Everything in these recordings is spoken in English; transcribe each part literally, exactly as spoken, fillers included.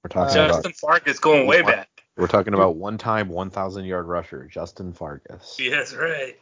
We're talking Uh, about Justin Fargas going way one, back. we're talking about one-time one thousand yard rusher, Justin Fargas. Yeah, that's right.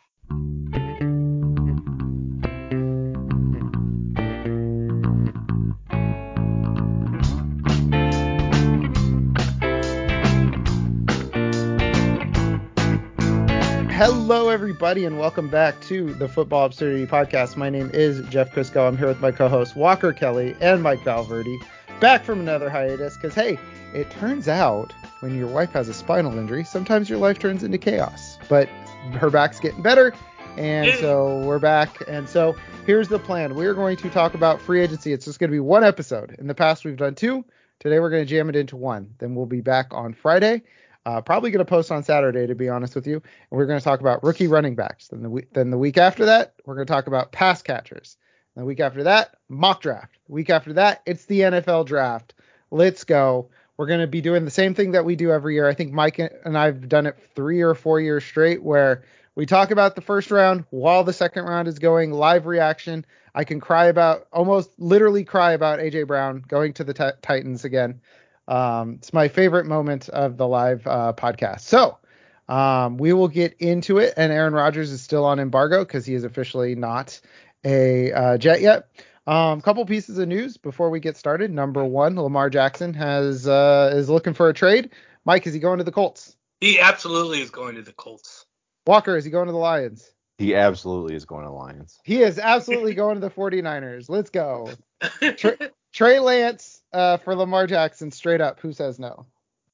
Hello, everybody, and welcome back to the Football Absurdity Podcast. My name is Jeff Crisco. I'm here with my co-hosts Walker Kelly and Mike Valverde, back from another hiatus. Because hey, it turns out when your wife has a spinal injury, sometimes your life turns into chaos. But her back's getting better, and so we're back. And so here's the plan: we're going to talk about free agency. It's just going to be one episode. In the past, we've done two. Today, we're going to jam it into one. Then we'll be back on Friday. Uh, probably going to post on Saturday, to be honest with you. And we're going to talk about rookie running backs. Then the, we- then the week after that, we're going to talk about pass catchers. And the week after that, mock draft. The week after that, it's the N F L draft. Let's go. We're going to be doing the same thing that we do every year. I think Mike and I have done it three or four years straight, where we talk about the first round while the second round is going, live reaction. I can cry about, almost literally cry about A J Brown going to the t- Titans again. Um, it's my favorite moment of the live uh, podcast. So um, we will get into it. And Aaron Rodgers is still on embargo because he is officially not a uh, Jet yet. Um, couple pieces of news before we get started. Number one, Lamar Jackson has uh, is looking for a trade. Mike, is he going to the Colts? He absolutely is going to the Colts. Walker, is he going to the Lions? He absolutely is going to Lions. He is absolutely going to the 49ers. Let's go. Tra- Trey Lance uh, for Lamar Jackson, straight up. Who says no?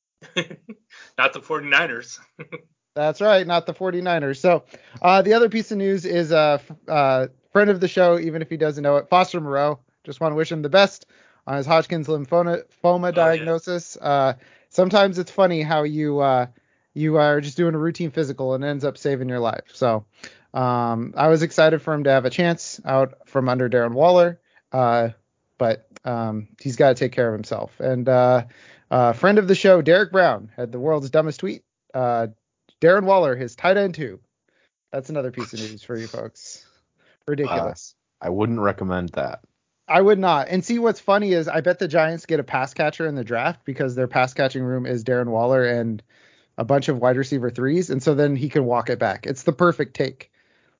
Not the 49ers. That's right, not the 49ers. So uh, the other piece of news is a uh, uh, friend of the show, even if he doesn't know it, Foster Moreau. Just want to wish him the best on his Hodgkin's lymphoma oh, diagnosis. Yeah. Uh, sometimes it's funny how you uh, you are just doing a routine physical and it ends up saving your life. So um, I was excited for him to have a chance out from under Darren Waller, uh, but um, he's got to take care of himself. And uh, uh, friend of the show, Derek Brown, had the world's dumbest tweet. Uh, Darren Waller, his tight end too. That's another piece of news for you folks. Ridiculous. Uh, I wouldn't recommend that. I would not. And see, what's funny is I bet the Giants get a pass catcher in the draft because their pass catching room is Darren Waller and a bunch of wide receiver threes. And so then he can walk it back. It's the perfect take.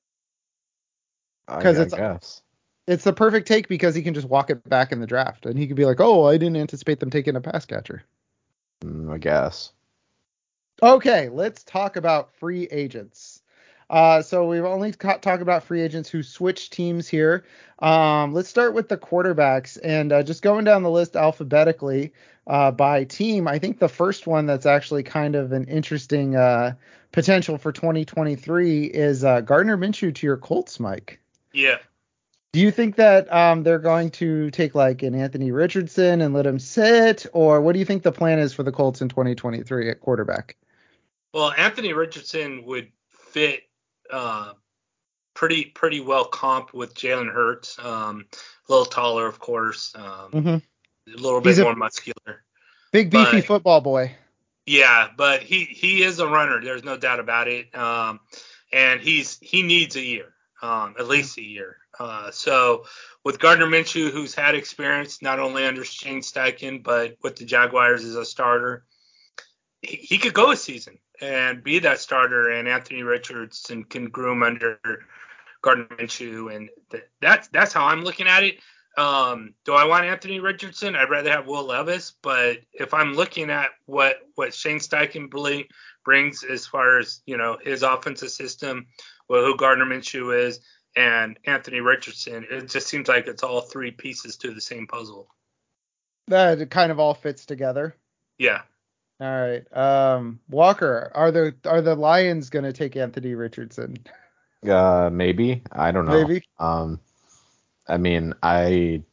Because it's, guess. It's the perfect take because he can just walk it back in the draft. And he could be like, oh, I didn't anticipate them taking a pass catcher. Mm, I guess. Okay, let's talk about free agents. Uh, so we've only ca- talked about free agents who switch teams here. Um, let's start with the quarterbacks and uh, just going down the list alphabetically uh, by team. I think the first one that's actually kind of an interesting uh, potential for twenty twenty-three is uh, Gardner Minshew to your Colts, Mike. Yeah. Do you think that um, they're going to take like an Anthony Richardson and let him sit, or what do you think the plan is for the Colts in twenty twenty-three at quarterback? Well, Anthony Richardson would fit uh, pretty pretty well comped with Jalen Hurts. Um, a little taller, of course. Um, mm-hmm. A little bit He's more a muscular. Big beefy but, football boy. Yeah, but he, he is a runner. There's no doubt about it. Um, and he's he needs a year, um, at least a year. Uh, so with Gardner Minshew, who's had experience not only under Shane Steichen but with the Jaguars as a starter, he, he could go a season and be that starter, and Anthony Richardson can groom under Gardner Minshew, and th- that's that's how I'm looking at it. Um, do I want Anthony Richardson? I'd rather have Will Levis, but if I'm looking at what what Shane Steichen brings as far as, you know, his offensive system, well, who Gardner Minshew is, and Anthony Richardson, it just seems like it's all three pieces to the same puzzle. That it kind of all fits together. Yeah. All right. Um, Walker, are the are the Lions going to take Anthony Richardson? Uh, maybe. I don't know. Maybe. Um, I mean, I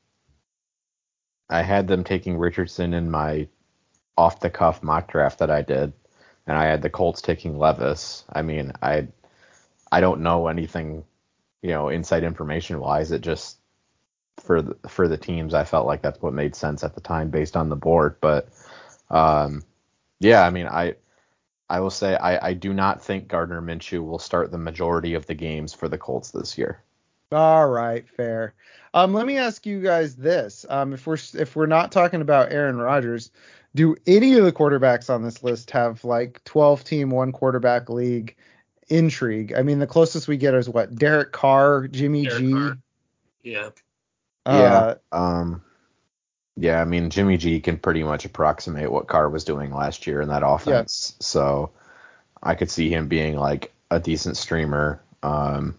I had them taking Richardson in my off the cuff mock draft that I did, and I had the Colts taking Levis. I mean, I I don't know anything, you know, inside information wise. It just for the, for the teams, I felt like that's what made sense at the time based on the board. But um, yeah, I mean, I I will say I, I do not think Gardner Minshew will start the majority of the games for the Colts this year. All right, fair. Um, let me ask you guys this: um, if we're if we're not talking about Aaron Rodgers, do any of the quarterbacks on this list have like twelve team one quarterback league intrigue? I mean, the closest we get is what? Derek Carr, Jimmy Derek G. Carr. Yeah. Uh, yeah. Um. Yeah. I mean, Jimmy G can pretty much approximate what Carr was doing last year in that offense. Yes. So I could see him being like a decent streamer. Um.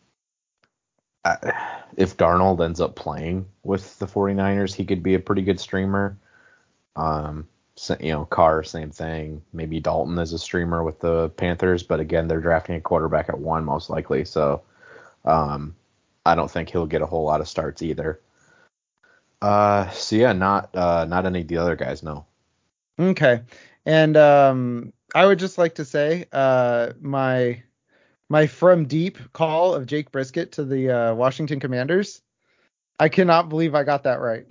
I, if Darnold ends up playing with the 49ers, he could be a pretty good streamer. Um. So, you know, Carr, same thing. Maybe Dalton is a streamer with the Panthers, but again, they're drafting a quarterback at one most likely. So, um, I don't think he'll get a whole lot of starts either. Uh, so yeah, not uh, not any of the other guys, no. Okay. And um, I would just like to say uh, my my from deep call of Jake Brisket to the uh, Washington Commanders. I cannot believe I got that right.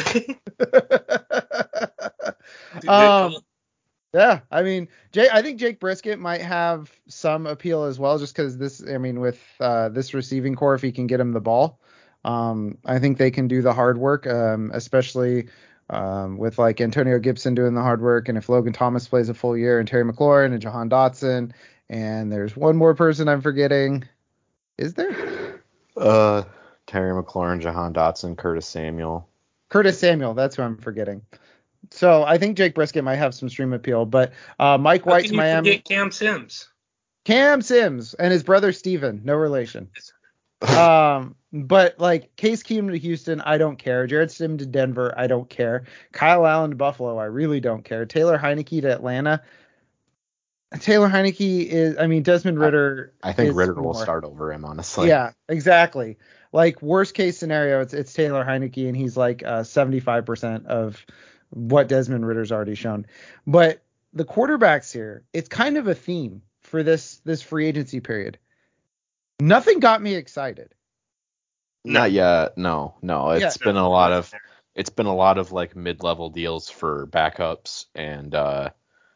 um, yeah, I mean, Jay, I think Jake Brisket might have some appeal as well, just because this, I mean, with uh, this receiving core, if he can get him the ball, um, I think they can do the hard work, um, especially um, with like Antonio Gibson doing the hard work, and if Logan Thomas plays a full year, and Terry McLaurin and Jahan Dotson, and there's one more person I'm forgetting. Is there? Uh, Terry McLaurin, Jahan Dotson, Curtis Samuel. Curtis Samuel, that's who I'm forgetting. So I think Jake Brisket might have some stream appeal, but uh, Mike How White's can you Miami. forget Cam Sims? Cam Sims and his brother Steven, no relation. um, but like Case Keenum to Houston, I don't care. Jared Stidham to Denver, I don't care. Kyle Allen to Buffalo, I really don't care. Taylor Heineke to Atlanta. Taylor Heineke is, I mean, Desmond Ritter. I, I think is Ritter will more. start over him, honestly. Yeah, exactly. Like worst case scenario, it's it's Taylor Heineke, and he's like uh, seventy-five percent of what Desmond Ritter's already shown. But the quarterbacks here, it's kind of a theme for this this free agency period. Nothing got me excited. No. Not yet. No, no. It's Yeah. been a lot of it's been a lot of like mid-level deals for backups and uh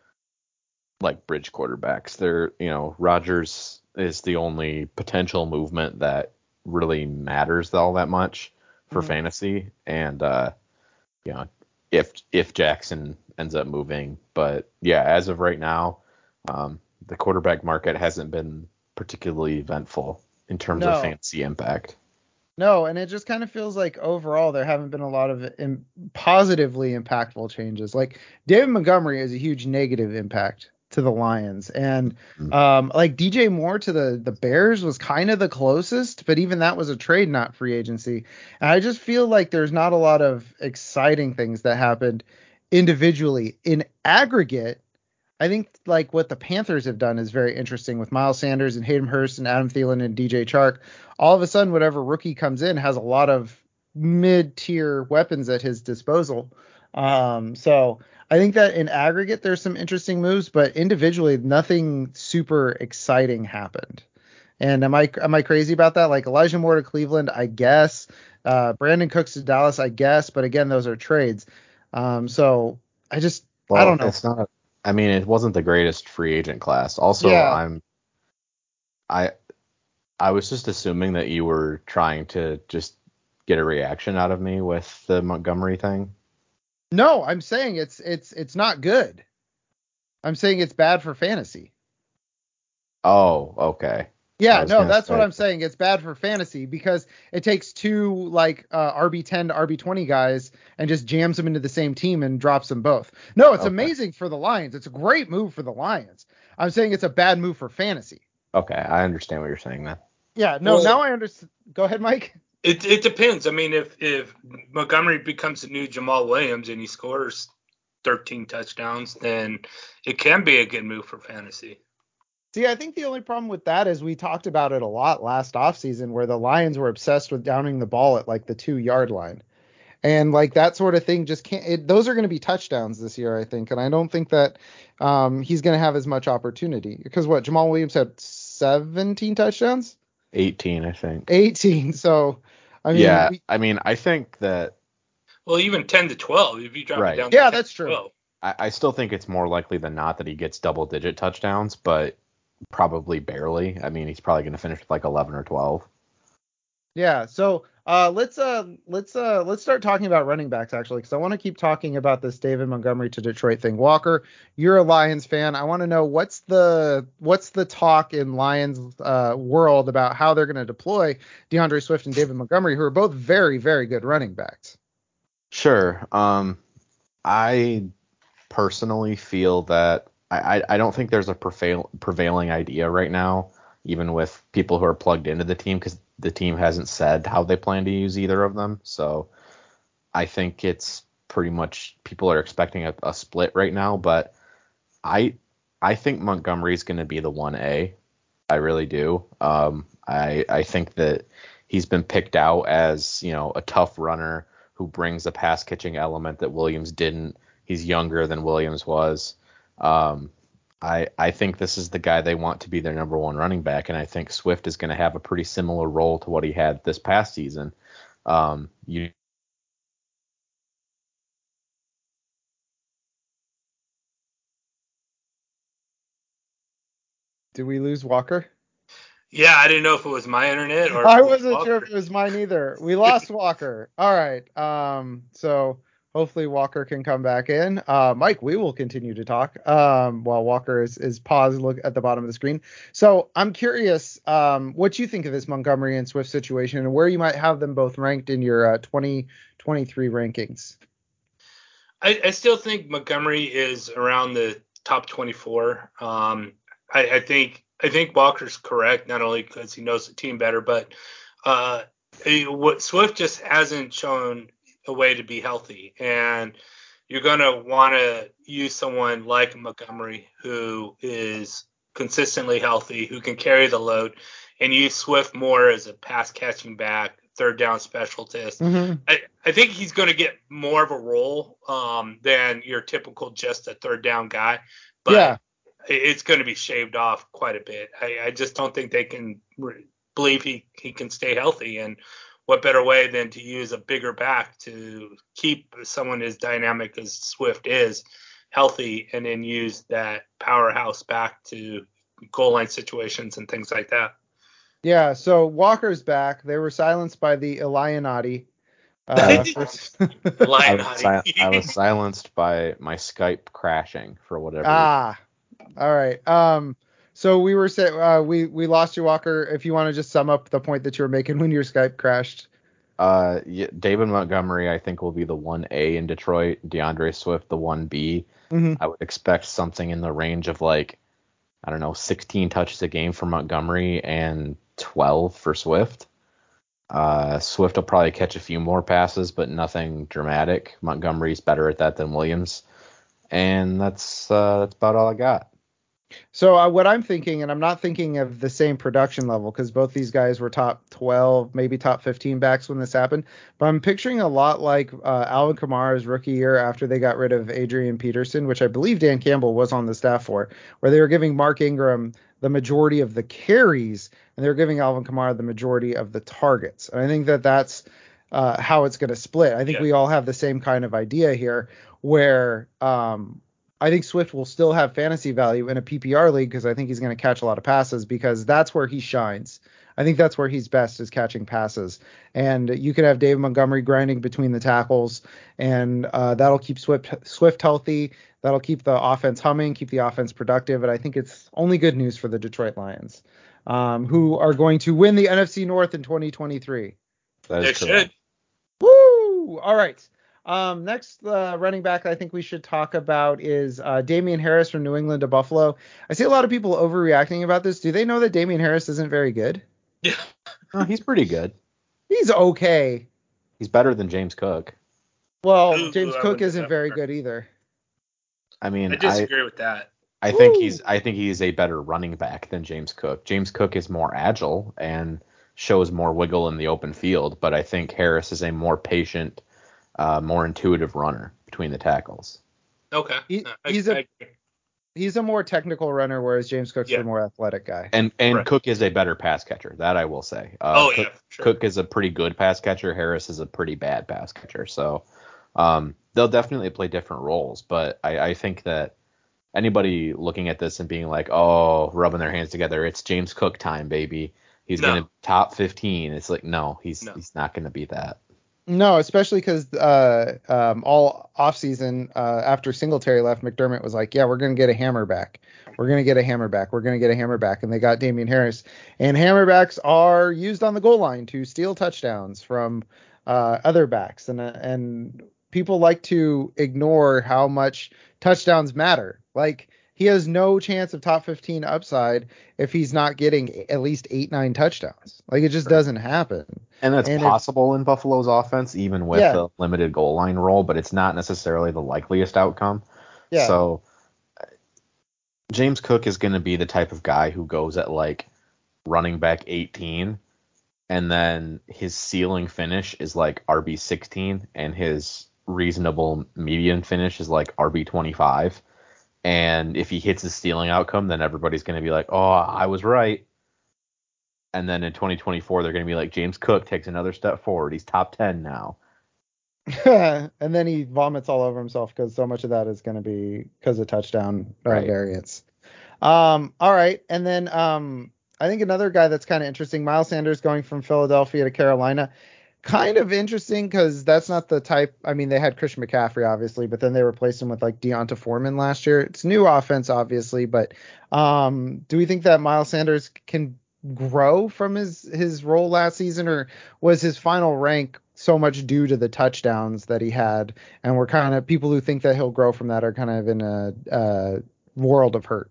like bridge quarterbacks. They're, you know, Rodgers is the only potential movement that really matters all that much for Mhm. fantasy. And uh you know, if if Jackson ends up moving, but yeah, as of right now, um the quarterback market hasn't been particularly eventful in terms of No. fantasy impact. No, and it just kind of feels like overall there haven't been a lot of Im- positively impactful changes. Like David Montgomery is a huge negative impact to the Lions, and Mm. um, like D J Moore to the the Bears was kind of the closest, but even that was a trade, not free agency. And I just feel like there's not a lot of exciting things that happened individually. In aggregate, I think like what the Panthers have done is very interesting with Miles Sanders and Hayden Hurst and Adam Thielen and D J Chark. All of a sudden, whatever rookie comes in has a lot of mid-tier weapons at his disposal. Um, so I think that in aggregate, there's some interesting moves, but individually, nothing super exciting happened. And am I am I crazy about that? Like Elijah Moore to Cleveland, I guess. Uh, Brandon Cooks to Dallas, I guess. But again, those are trades. Um, so I just I Well, don't know. it's not. I mean, it wasn't the greatest free agent class. Also, Yeah. I'm. I I was just assuming that you were trying to just get a reaction out of me with the Montgomery thing. No, I'm saying it's it's it's not good. I'm saying it's bad for fantasy. Oh, okay. I Yeah, was no, gonna that's what say. I'm saying. It's bad for fantasy because it takes two like uh, R B ten to R B twenty guys and just jams them into the same team and drops them both. No, it's Okay. amazing for the Lions. It's a great move for the Lions. I'm saying it's a bad move for fantasy. Okay, I understand what you're saying then. Yeah, no, Well, now I understand. Go ahead, Mike. It it depends. I mean, if if Montgomery becomes the new Jamal Williams and he scores thirteen touchdowns, then it can be a good move for fantasy. See, I think the only problem with that is we talked about it a lot last offseason where the Lions were obsessed with downing the ball at like the two yard line. And like that sort of thing just can't, it, those are going to be touchdowns this year, I think. And I don't think that um, he's going to have as much opportunity because what Jamal Williams had seventeen touchdowns, eighteen, I think. eighteen. So, I mean, Yeah, we, I mean, I think that. Well, even ten to twelve, if you drop Right. it down to yeah, ten that's to true. twelve. I, I still think it's more likely than not that he gets double digit touchdowns, but probably barely. I mean, he's probably going to finish with like eleven or twelve. Yeah. So Uh, let's uh let's uh let's start talking about running backs actually, because I want to keep talking about this David Montgomery to Detroit thing. Walker, you're a Lions fan. I want to know what's the what's the talk in Lions uh world about how they're going to deploy DeAndre Swift and David Montgomery, who are both very very good running backs. Sure. Um, I personally feel that I, I I don't think there's a prevail, prevailing idea right now, even with people who are plugged into the team, because the team hasn't said how they plan to use either of them. So I think it's pretty much people are expecting a, a split right now. But I I think Montgomery's going to be the one A. I really do. Um, I I think that he's been picked out as, you know, a tough runner who brings a pass catching element that Williams didn't. He's younger than Williams was. Um, I I think this is the guy they want to be their number one running back, and I think Swift is going to have a pretty similar role to what he had this past season. Um, you Did we lose Walker? Yeah, I didn't know if it was my internet or if I it was wasn't sure if Walker. it was mine either. We lost Walker. All right. Um, so hopefully Walker can come back in. Uh, Mike, we will continue to talk um, while Walker is, is paused look at the bottom of the screen. So I'm curious um, what you think of this Montgomery and Swift situation and where you might have them both ranked in your uh, twenty twenty-three rankings. I, I still think Montgomery is around the top twenty-four. Um, I, I think I think Walker's correct, not only because he knows the team better, but uh, he- what Swift just hasn't shown a way to be healthy, and you're gonna want to use someone like Montgomery who is consistently healthy, who can carry the load, and use Swift more as a pass catching back, third down specialist. Mm-hmm. I, I think he's going to get more of a role um, than your typical just a third down guy, but Yeah. it's going to be shaved off quite a bit. I, I just don't think they can re- believe he, he can stay healthy. And what better way than to use a bigger back to keep someone as dynamic as Swift is healthy, and then use that powerhouse back to goal line situations and things like that. Yeah. So Walker's back. They were silenced by the Illuminati. Uh, first... I was, si- I was silenced by my Skype crashing for whatever. Ah, all right. Um, so we were say, uh, we we lost you, Walker. If you want to just sum up the point that you were making when your Skype crashed. Uh, yeah, David Montgomery, I think, will be the one A in Detroit. DeAndre Swift, the one B. Mm-hmm. I would expect something in the range of like, I don't know, sixteen touches a game for Montgomery and twelve for Swift. Uh, Swift will probably catch a few more passes, but nothing dramatic. Montgomery's better at that than Williams, and that's uh, that's about all I got. So uh, what I'm thinking, and I'm not thinking of the same production level because both these guys were top twelve, maybe top fifteen backs when this happened, but I'm picturing a lot like uh, Alvin Kamara's rookie year after they got rid of Adrian Peterson, which I believe Dan Campbell was on the staff for, where they were giving Mark Ingram the majority of the carries and they were giving Alvin Kamara the majority of the targets. And I think that that's uh, how it's going to split. I think Yeah. we all have the same kind of idea here where um, I think Swift will still have fantasy value in a P P R league because I think he's going to catch a lot of passes because that's where he shines. I think that's where he's best is catching passes. And you could have David Montgomery grinding between the tackles, and uh, that'll keep Swift Swift healthy. That'll keep the offense humming, keep the offense productive. And I think it's only good news for the Detroit Lions, um, who are going to win the N F C North in twenty twenty-three. That They is correct. should. Woo! All right. Um, next uh, running back I think we should talk about is uh, Damian Harris from New England to Buffalo. I see a lot of people overreacting about this. Do they know that Damian Harris isn't very good? Yeah. Oh, he's pretty good. He's okay. He's better than James Cook. Well, Ooh, James I Cook wouldn't go isn't that very far. good either. I mean, I I disagree with that. I think Woo! he's I think he's a better running back than James Cook. James Cook is more agile and shows more wiggle in the open field, but I think Harris is a more patient, uh, more intuitive runner between the tackles. Okay. He, I, he's I a agree. he's a more technical runner, whereas James Cook's Yeah. the more athletic guy. And and Right. Cook is a better pass catcher. That I will say. Uh, Oh, Cook, yeah, sure. Cook is a pretty good pass catcher. Harris is a pretty bad pass catcher. So um, they'll definitely play different roles. But I, I think that anybody looking at this and being like, oh, rubbing their hands together, it's James Cook time, baby. he's No. going to top fifteen. It's like, no, he's No. he's not going to be that. No, especially because uh, um, all offseason uh, after Singletary left, McDermott was like, yeah, we're going to get a hammer back. We're going to get a hammer back. We're going to get a hammer back. And they got Damian Harris. And hammerbacks are used on the goal line to steal touchdowns from uh, other backs. And, uh, and people like to ignore how much touchdowns matter. Like, he has no chance of top fifteen upside if he's not getting at least eight, nine touchdowns. Like, it just doesn't happen. And that's And if- possible in Buffalo's offense, even with Yeah. a limited goal line role, but it's not necessarily the likeliest outcome. Yeah. So James Cook is going to be the type of guy who goes at like running back eighteen, and then his ceiling finish is like R B sixteen, and his reasonable median finish is like R B twenty-five. And if he hits his stealing outcome, then everybody's going to be like, oh, I was right. And then in twenty twenty-four, they're going to be like, James Cook takes another step forward. He's top ten now. And then he vomits all over himself because so much of that is going to be because of touchdown uh, Right. variance. Um, all right. And then um, I think another guy that's kind of interesting, Miles Sanders going from Philadelphia to Carolina. Kind of interesting because that's not the type. I mean, they had Christian McCaffrey, obviously, but then they replaced him with like Deonta Foreman last year. It's new offense, obviously, but um, do we think that Miles Sanders can grow from his his role last season, or was his final rank so much due to the touchdowns that he had, and we're kind of people who think that he'll grow from that are kind of in a, a world of hurt?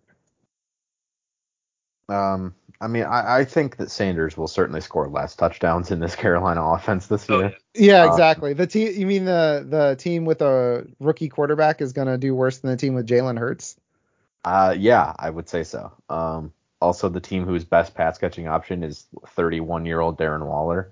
Um, I mean, I, I think that Sanders will certainly score less touchdowns in this Carolina offense this Oh, year. yeah. Yeah, Uh, exactly. The team, you mean the the team with a rookie quarterback is going to do worse than the team with Jalen Hurts? Uh, yeah, I would say so. Um, also, the team whose best pass catching option is thirty-one-year-old Darren Waller.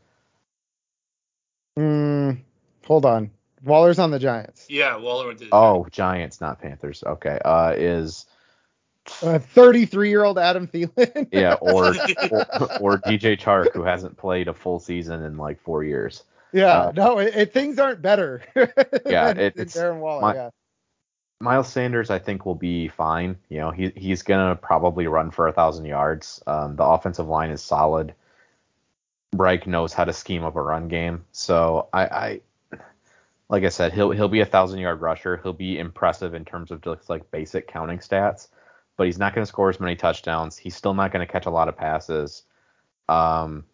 Mm, hold on. Waller's on the Giants. Yeah, Waller went to the Oh, Giants, not Panthers. Okay. Uh, is Uh, thirty-three-year-old Adam Thielen. yeah, or, or or D J Chark, who hasn't played a full season in like four years. Yeah, Uh, no, it, it, things aren't better. Yeah, than, it, than it's Darren Waller. my, Yeah. Miles Sanders, I think, will be fine. You know, he he's gonna probably run for a thousand yards. Um, the offensive line is solid. Reich knows how to scheme up a run game, so I, I like I said, he'll he'll be a thousand yard rusher. He'll be impressive in terms of just like basic counting stats, but he's not going to score as many touchdowns. He's still not going to catch a lot of passes. Um,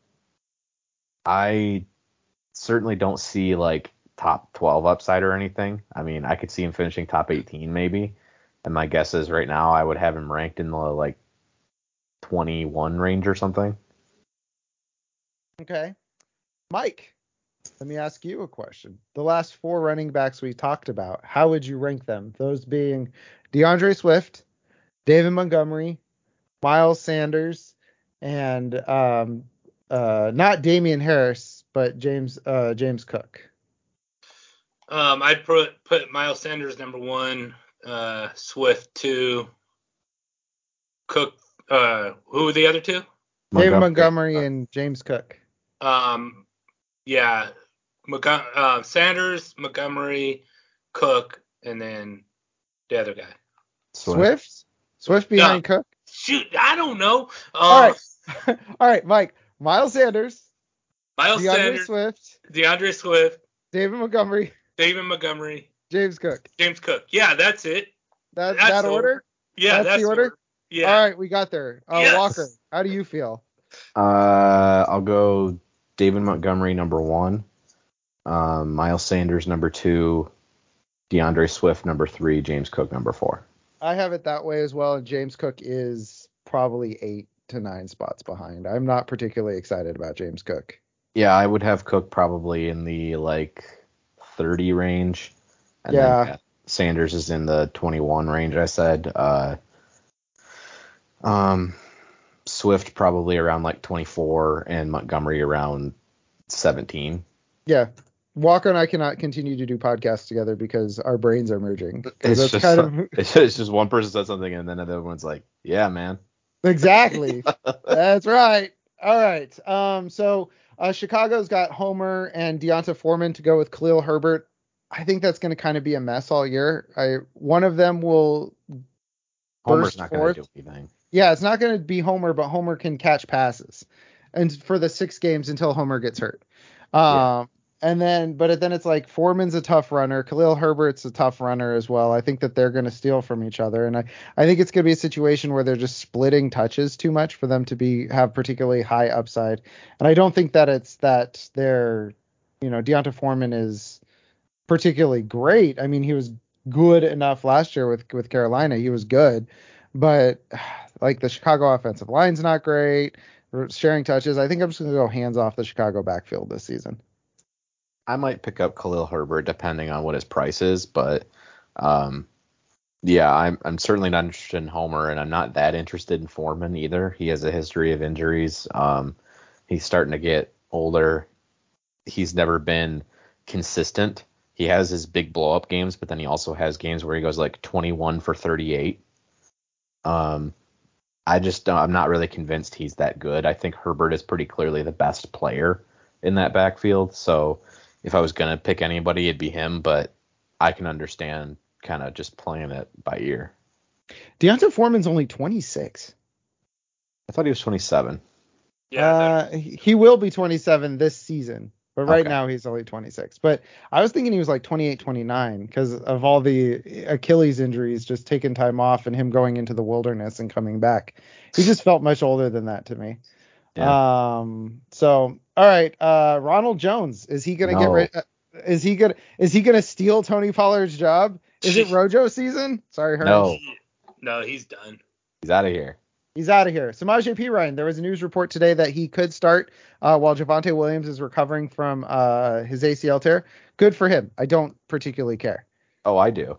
I certainly don't see like top twelve upside or anything. I mean, I could see him finishing top eighteen maybe. And my guess is right now I would have him ranked in the like twenty-one range or something. Okay. Mike, let me ask you a question. The last four running backs we talked about, how would you rank them? Those being DeAndre Swift, David Montgomery, Miles Sanders, and um, uh, not Damian Harris, but James uh, James Cook. Um, I'd put put Miles Sanders number one, uh, Swift two, Cook. Uh, who were the other two? David Montgomery. Montgomery and James Cook. Um, yeah, Montgo- uh, Sanders, Montgomery, Cook, and then the other guy. Swift? Swift behind Cook? Shoot, I don't know. Uh, All right. All right, Mike. Miles Sanders, Miles DeAndre Sanders, Swift, DeAndre Swift, David Montgomery, David Montgomery, James Cook. James Cook. Yeah, that's it. That That's that the order? order. Yeah, That's that's, the order? order. Yeah. All right, we got there. Uh, Yes. Walker, how do you feel? Uh, I'll go David Montgomery number one, um, Miles Sanders number two, DeAndre Swift number three, James Cook number four. I have it that way as well, and James Cook is probably eight to nine spots behind. I'm not particularly excited about James Cook. Yeah, I would have Cook probably in the like thirty range, and Yeah. then yeah, Sanders is in the twenty-one range. I said. Uh, um, Swift probably around like twenty-four, and Montgomery around seventeen. Yeah. Walker and I cannot continue to do podcasts together because our brains are merging. 'Cause It's that's just kind of it's just, it's just one person said something, and then the other one's like, "Yeah, man." exactly. That's right. All right. Um. So uh, Chicago's got Homer and Deonta Foreman to go with Khalil Herbert. I think that's going to kind of be a mess all year. I one of them will. Homer's burst not going forth. to do anything. Yeah, it's not going to be Homer, but Homer can catch passes. and for the six games until Homer gets hurt. Um, Yeah. And then, but then it's like Foreman's a tough runner. Khalil Herbert's a tough runner as well. I think that they're going to steal from each other. And I, I think it's going to be a situation where they're just splitting touches too much for them to be have particularly high upside. And I don't think that it's that they're, you know, Deonta Foreman is particularly great. I mean, he was good enough last year with, with Carolina. He was good. But like the Chicago offensive line's not great. Sharing touches. I think I'm just going to go hands off the Chicago backfield this season. I might pick up Khalil Herbert depending on what his price is, but um, yeah, I'm I'm certainly not interested in Homer, and I'm not that interested in Foreman either. He has a history of injuries. Um, he's starting to get older. He's never been consistent. He has his big blow up games, but then he also has games where he goes like twenty-one for thirty-eight. Um, I just don't, I'm not really convinced he's that good. I think Herbert is pretty clearly the best player in that backfield, so if I was going to pick anybody, it'd be him, but I can understand kind of just playing it by ear. Deonta Foreman's only twenty-six. I thought he was twenty-seven. Yeah, uh, he will be twenty-seven this season, but right Okay. now he's only twenty-six. But I was thinking he was like twenty-eight, twenty-nine because of all the Achilles injuries, just taking time off and him going into the wilderness and coming back. He just felt much older than that to me. Yeah. Um. So, all right. Uh, Ronald Jones, is he gonna get No. rid? Uh, is he gonna is he gonna steal Tony Pollard's job? Is it Rojo season? Sorry, Hearn. No. no, he's done. He's out of here. He's out of here. Samaje Perine, there was a news report today that he could start uh, while Javonte Williams is recovering from uh, his A C L tear. Good for him. I don't particularly care. Oh, I do.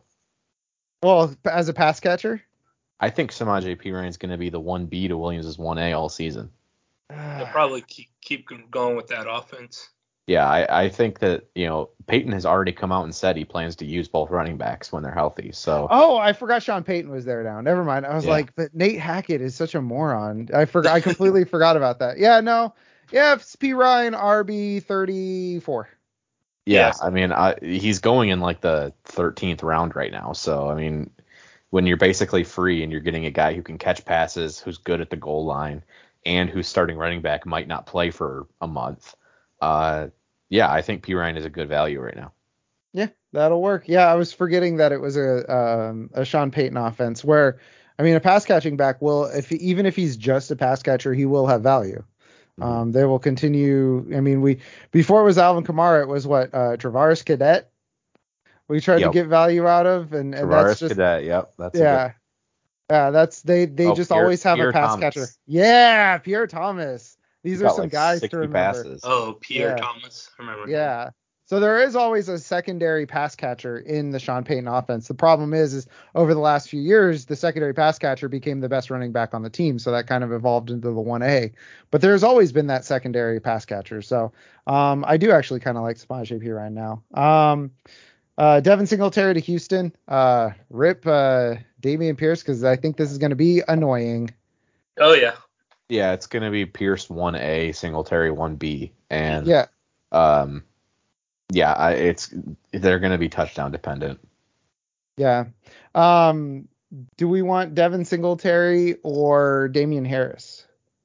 Well, as a pass catcher, I think Samaje Perine is going to be the one B to Williams' one A all season. They'll probably keep keep going with that offense. Yeah, I, I think that, you know, Peyton has already come out and said he plans to use both running backs when they're healthy. So Oh, I forgot Sean Payton was there now. Never mind. I was Yeah. like, but Nate Hackett is such a moron. I forgot. I completely forgot about that. Yeah, no. Yeah, it's P Ryan, R B thirty-four. yeah, Yes. I mean, I, he's going in like the thirteenth round right now. So, I mean, when you're basically free and you're getting a guy who can catch passes, who's good at the goal line, and who's starting running back might not play for a month. Uh, yeah, I think P Ryan is a good value right now. Yeah, that'll work. Yeah, I was forgetting that it was a um, a Sean Payton offense where, I mean, a pass catching back will, if he, even if he's just a pass catcher, he will have value. Mhm. Um, they will continue. I mean, we before it was Alvin Kamara, it was what uh, Travaris Cadet. We tried Yep. to get value out of, and and Tavares that's just Cadet, yep, that's a yeah, yeah. That's they they Oh, just Pierre- always have Pierre a pass Thomas. catcher. Yeah, Pierre Thomas. These He's are got some like guys to sixty remember. passes. Oh, Pierre Yeah. Thomas. I remember. him. Yeah. So there is always a secondary pass catcher in the Sean Payton offense. The problem is, is over the last few years, the secondary pass catcher became the best running back on the team. So that kind of evolved into the one A. But there's always been that secondary pass catcher. So um, I do actually kind of like Samaje Perine now. Um, uh, Devin Singletary to Houston. Uh, rip uh, Dameon Pierce because I think this is going to be annoying. Oh yeah. Yeah, it's going to be Pierce one A, Singletary one B, and Yeah. um, yeah, I, it's they're going to be touchdown dependent. Yeah. Um, do we want Devin Singletary or Damian Harris?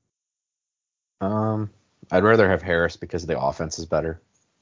Um, I'd rather have Harris because the offense is better.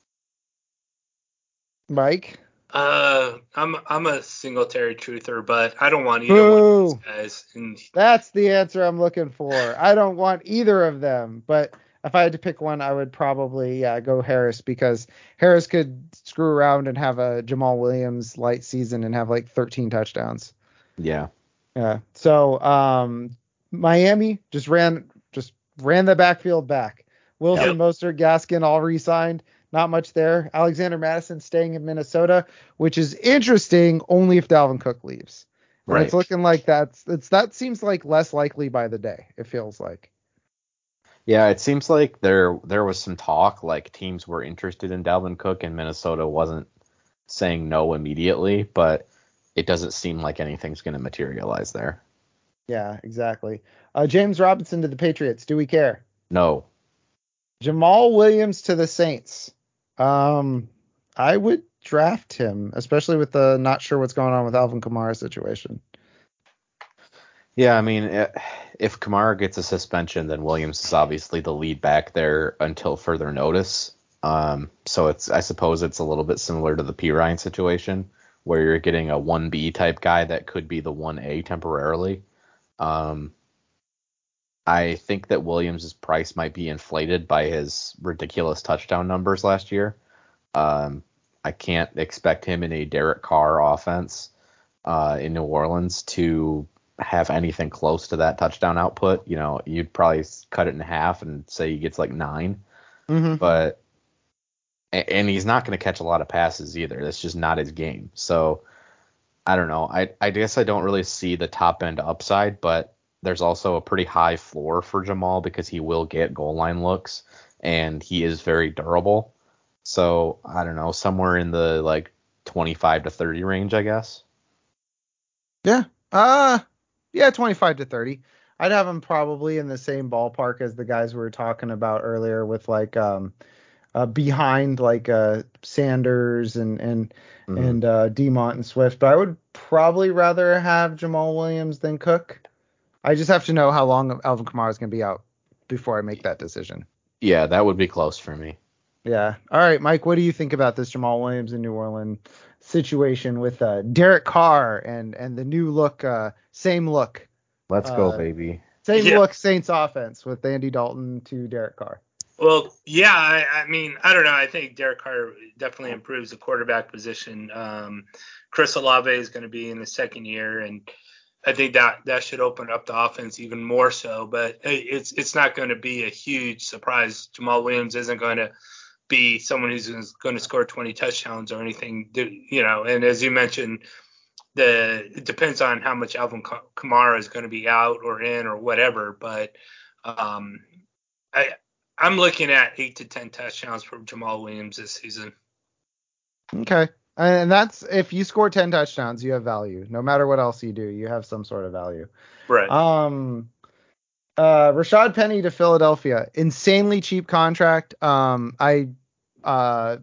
Mike? Uh, I'm I'm a Singletary truther, but I don't want either one of these Boo. guys. And That's the answer I'm looking for. I don't want either of them, but if I had to pick one, I would probably yeah go Harris because Harris could screw around and have a Jamal Williams light season and have like thirteen touchdowns. Yeah. Yeah. So um, Miami just ran just ran the backfield back. Wilson, Yep. Mostert, Gaskin all re-signed. Not much there. Alexander Madison staying in Minnesota, which is interesting only if Dalvin Cook leaves. And Right. it's looking like that's it's that seems like less likely by the day. It feels like. Yeah, it seems like there there was some talk like teams were interested in Dalvin Cook and Minnesota wasn't saying no immediately, but it doesn't seem like anything's going to materialize there. Yeah, exactly. Uh, James Robinson to the Patriots. Do we care? No. Jamal Williams to the Saints. Um, I would draft him, especially with the not sure what's going on with Alvin Kamara situation. Yeah, I mean, it, if Kamara gets a suspension, then Williams is obviously the lead back there until further notice. Um, so it's I suppose it's a little bit similar to the P. Ryan situation, where you're getting a one B type guy that could be the one A temporarily. Um, I think that Williams' price might be inflated by his ridiculous touchdown numbers last year. Um, I can't expect him in a Derek Carr offense uh, in New Orleans to have anything close to that touchdown output. You know, you'd probably cut it in half and say he gets like nine. Mm-hmm. But and he's not going to catch a lot of passes either. That's just not his game. So I don't know. I I guess I don't really see the top end upside, but there's also a pretty high floor for Jamal because he will get goal line looks and he is very durable. So I don't know, somewhere in the like twenty-five to thirty range, I guess. Yeah. Uh yeah, twenty-five to thirty. I'd have him probably in the same ballpark as the guys we were talking about earlier with like um uh, behind like uh Sanders and and Mhm. and uh Demont and Swift. But I would probably rather have Jamal Williams than Cook. I just have to know how long Alvin Kamara is going to be out before I make that decision. Yeah, that would be close for me. Yeah. All right, Mike, what do you think about this Jamal Williams in New Orleans situation with uh, Derek Carr and and the new look, uh, same look, Let's uh, go, baby. same Yeah. look Saints offense with Andy Dalton to Derek Carr? Well, yeah, I, I mean, I don't know. I think Derek Carr definitely improves the quarterback position. Um, Chris Olave is going to be in the second year, and I think that that should open up the offense even more so. But it's it's not going to be a huge surprise. Jamal Williams isn't going to be someone who's going to score twenty touchdowns or anything, you know. And as you mentioned, the it depends on how much Alvin Kamara is going to be out or in or whatever. But um, I. I'm looking at eight to ten touchdowns from Jamal Williams this season. Okay. And that's if you score ten touchdowns, you have value. No matter what else you do, you have some sort of value. Right. Um, uh, Rashad Penny to Philadelphia, insanely cheap contract. Um, I uh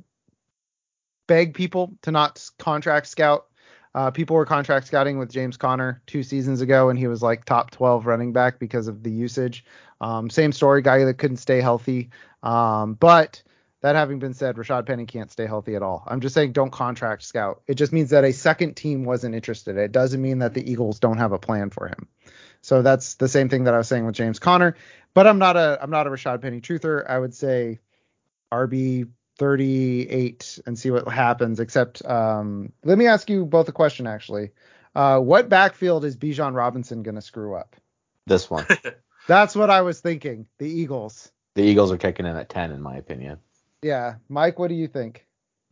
beg people to not contract scout. Uh, people were contract scouting with James Conner two seasons ago, and he was like top twelve running back because of the usage. Um, same story, guy that couldn't stay healthy. Um, but that having been said, Rashad Penny can't stay healthy at all. I'm just saying don't contract scout. It just means that a second team wasn't interested. It doesn't mean that the Eagles don't have a plan for him. So that's the same thing that I was saying with James Conner. But I'm not a I'm not a Rashad Penny truther. I would say R B thirty-eight and see what happens. Except, um, let me ask you both a question, actually. Uh, what backfield is Bijan Robinson going to screw up? This one. That's what I was thinking. The Eagles. The Eagles are kicking in at ten, in my opinion. Yeah. Mike, what do you think?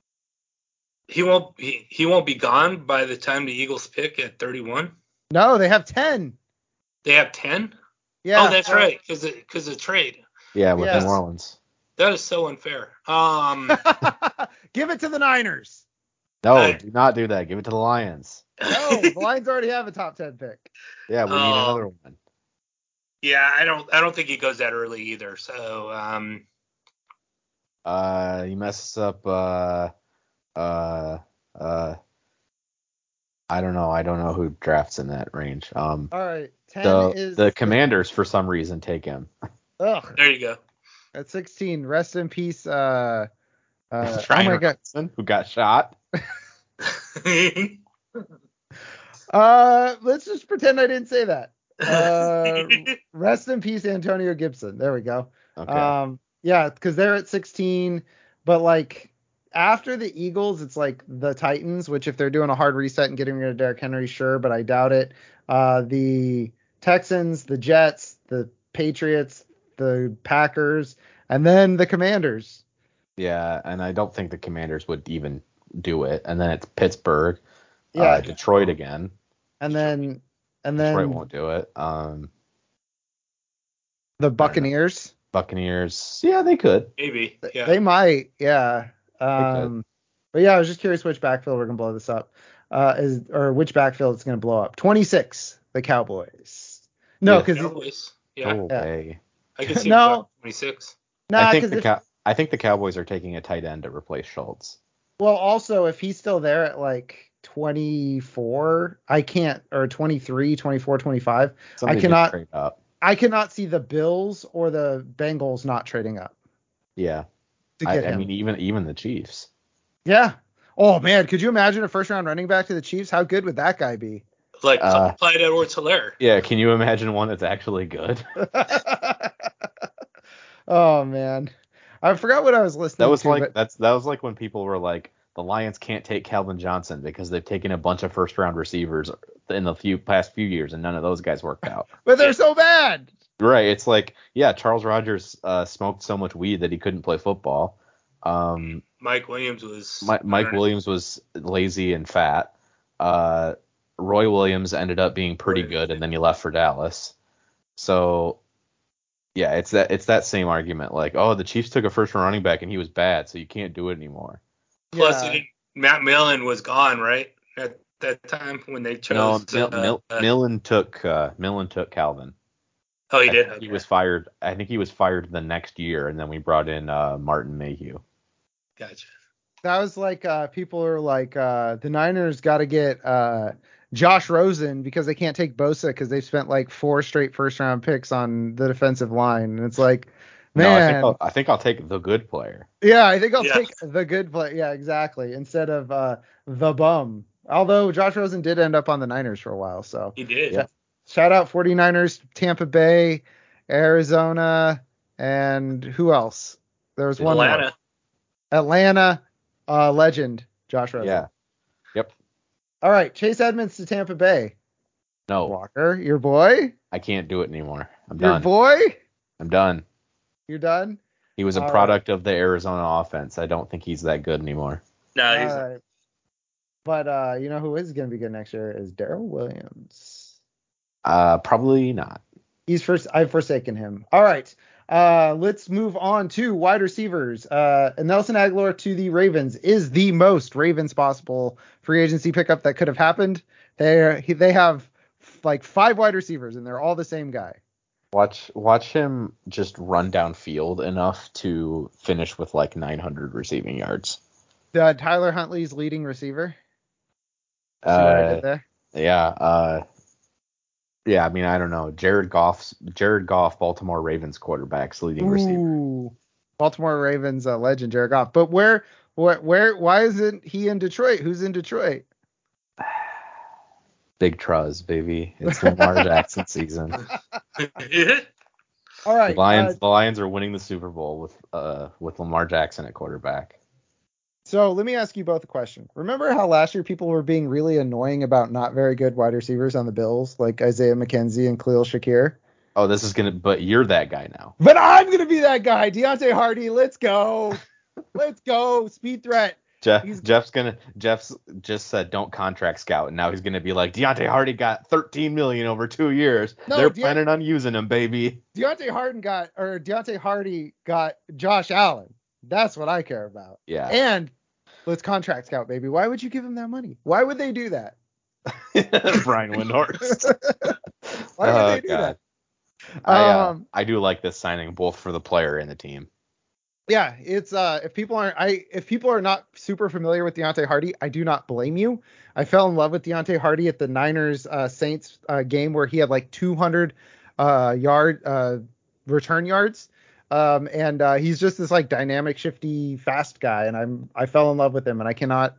He won't he, he won't be gone by the time the Eagles pick at thirty-one. No, they have ten. They have ten? Yeah. Oh, that's so, right, because because of trade. Yeah, with Yeah. New Orleans. That is so unfair. Um, Give it to the Niners. No, I- do not do that. Give it to the Lions. No, the Lions already have a top ten pick. Yeah, we need Oh. another one. yeah, I don't I don't think he goes that early either. So um, Uh, he messes up. Uh, uh, uh. I don't know. I don't know who drafts in that range. Um, All right. ten the is the Commanders for some reason take him. Ugh. there you go. At sixteen. Rest in peace. Uh, uh, oh Brian my God. Robinson, who got shot. Uh, let's just pretend I didn't say that. Uh, rest in peace, Antonio Gibson. There we go. Okay. Um, yeah, because they're at sixteen, but like after the Eagles, it's like the Titans, which if they're doing a hard reset and getting rid of Derrick Henry, sure, but I doubt it. Uh, the Texans, the Jets, the Patriots, the Packers, and then the Commanders. Yeah, and I don't think the Commanders would even do it. And then it's Pittsburgh, Yeah, uh, Detroit again. and then and Detroit then won't do it. Um, the Buccaneers. Buccaneers, yeah, they could. Maybe. Yeah. They might, yeah. could. Um, but yeah, I was just curious which backfield we're gonna blow this up. Uh, is or which backfield it's gonna blow up. twenty-six, the Cowboys. No, Yeah. because Cowboys. Yeah. Go away. I can see No. twenty-six. nah, I think because the if Cow- I think the Cowboys are taking a tight end to replace Schultz. well, also if he's still there at like twenty-four, I can't or twenty-three, twenty-four, twenty-five. Somebody I cannot. trade up. I cannot see the Bills or the Bengals not trading up Yeah. to I, get I him. mean, even even the Chiefs. Yeah. Oh man, could you imagine a first round running back to the Chiefs? How good would that guy be? Like Uh, Clyde Edwards-Helaire. Yeah, can you imagine one that's actually good? Oh man, I forgot what I was listening That was to, like but that's that was like when people were like, the Lions can't take Calvin Johnson because they've taken a bunch of first round receivers in the few past few years and none of those guys worked out. but they're so bad. Right. It's like, yeah, Charles Rogers uh, smoked so much weed that he couldn't play football. Um, Mike Williams was. Mike, Mike Williams was lazy and fat. Uh, Roy Williams ended up being pretty good, and then he left for Dallas. So, yeah, it's that it's that same argument. Like, oh, the Chiefs took a first round running back and he was bad, so you can't do it anymore. Plus, Yeah. he didn't, Matt Millen was gone, right? At that time when they No, chose. Mil, uh, Mil, uh, Millen took uh, Millen took Calvin. oh, he I did. think Okay. He was fired. I think he was fired the next year, and then we brought in uh, Martin Mayhew. Gotcha. That was like uh, people are like uh, the Niners got to get uh, Josh Rosen because they can't take Bosa because they've spent like four straight first round picks on the defensive line, and it's like, No, I think man, I'll, I think I'll take the good player. yeah, I think I'll Yeah. take the good play. Yeah, exactly, instead of uh, the bum. Although Josh Rosen did end up on the Niners for a while, so He did. Yep. shout out 49ers, Tampa Bay, Arizona, and who else? There was one more. Atlanta. Atlanta, uh, legend, Josh Rosen. Yeah. Yep. All right, Chase Edmonds to Tampa Bay. No, Walker, your boy? I can't do it anymore. I'm Your done. boy? I'm done. You're done? He was a All product of the Arizona offense. I don't think he's that good anymore. No, All he's right. But uh, you know who is going to be good next year is Darrell Williams. Uh, probably not. He's first. I've forsaken him. All right. Uh, let's move on to wide receivers. Uh, Nelson Aguilar to the Ravens is the most Ravens possible free agency pickup that could have happened. They they have like five wide receivers and they're all the same guy. Watch watch him just run downfield enough to finish with like nine hundred receiving yards. The Tyler Huntley's leading receiver. See what I Uh, did there? yeah. Uh, yeah. I mean, I don't know. Jared Goff's Jared Goff, Baltimore Ravens quarterback's leading receiver. Ooh, Baltimore Ravens uh, legend Jared Goff. But where, where, where? Why isn't he in Detroit? Who's in Detroit? Big Truz, baby. It's Lamar Jackson season. All right. The Lions, Uh, the Lions are winning the Super Bowl with uh with Lamar Jackson at quarterback. so let me ask you both a question. Remember how last year people were being really annoying about not very good wide receivers on the Bills, like Isaiah McKenzie and Khalil Shakir? Oh, this is gonna. But you're that guy now. But I'm gonna be that guy, Deontay Hardy. Let's go. Let's go. Speed threat. Jeff, He's- Jeff's gonna. Jeff's just said don't contract scout, and now he's gonna be like Deontay Hardy got thirteen million over two years. No, They're De- planning on using him, baby. Deontay Harden got or Deontay Hardy got Josh Allen. That's what I care about. Yeah. And let's contract scout, baby. Why would you give him that money? Why would they do that? Brian Windhorst. Why would Oh, they do God. that? I uh, Um, I do like this signing both for the player and the team. Yeah, it's uh if people aren't I if people are not super familiar with Deontay Hardy, I do not blame you. I fell in love with Deontay Hardy at the Niners uh, Saints uh, game where he had like two hundred uh yard uh return yards. Um and uh, he's just this like dynamic, shifty, fast guy, and I'm I fell in love with him, and I cannot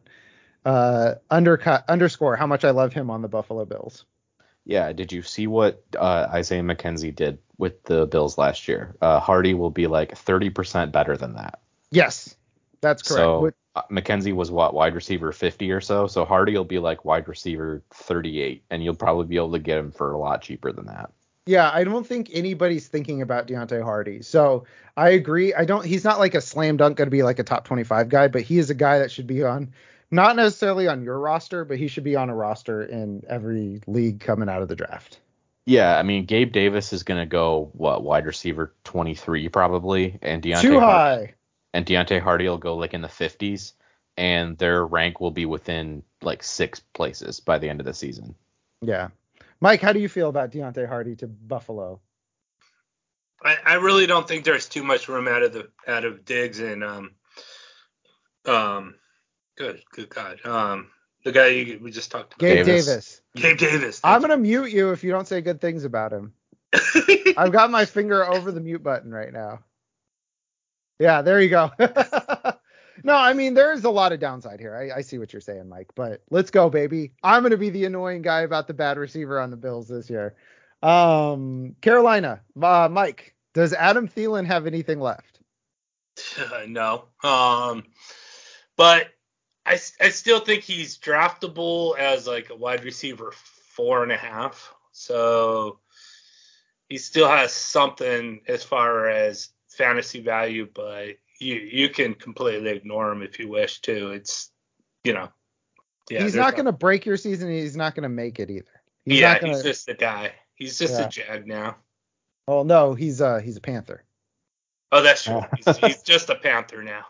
uh undercut underscore how much I love him on the Buffalo Bills. Yeah, did you see what uh, Isaiah McKenzie did with the Bills last year? Uh, Hardy will be like thirty percent better than that. Yes, that's correct. So With, uh, McKenzie was what, wide receiver fifty or so. So Hardy will be like wide receiver thirty-eight, and you'll probably be able to get him for a lot cheaper than that. Yeah, I don't think anybody's thinking about Deontay Hardy. So I agree. I don't. He's not like a slam dunk going to be like a top twenty-five guy, but he is a guy that should be on, not necessarily on your roster, but he should be on a roster in every league coming out of the draft. Yeah, I mean Gabe Davis is going to go what, wide receiver twenty-three probably, and Deontay Too Hardy, high. and Deontay Hardy will go like in the fifties, and their rank will be within like six places by the end of the season. Yeah. Mike, how do you feel about Deontay Hardy to Buffalo? I, I really don't think there's too much room out of the out of Diggs and um um good good God um the guy you, we just talked about. Gabe Davis. Davis. Gabe Davis. I'm thank going to mute you if you don't say good things about him. I've got my finger over the mute button right now. Yeah, there you go. No, I mean, there's a lot of downside here. I, I see what you're saying, Mike, but let's go, baby. I'm going to be the annoying guy about the bad receiver on the Bills this year. Um, Carolina, uh, Mike, does Adam Thielen have anything left? Uh, no. Um, but I, I still think he's draftable as like a wide receiver four and a half. So he still has something as far as fantasy value, but you you can completely ignore him if you wish to. It's, you know, yeah. He's not going to break your season. He's not going to make it either. He's yeah, not gonna, he's just a guy. He's just yeah. a Jag now. Oh no, he's uh he's a Panther. Oh, that's true. He's, he's just a Panther now.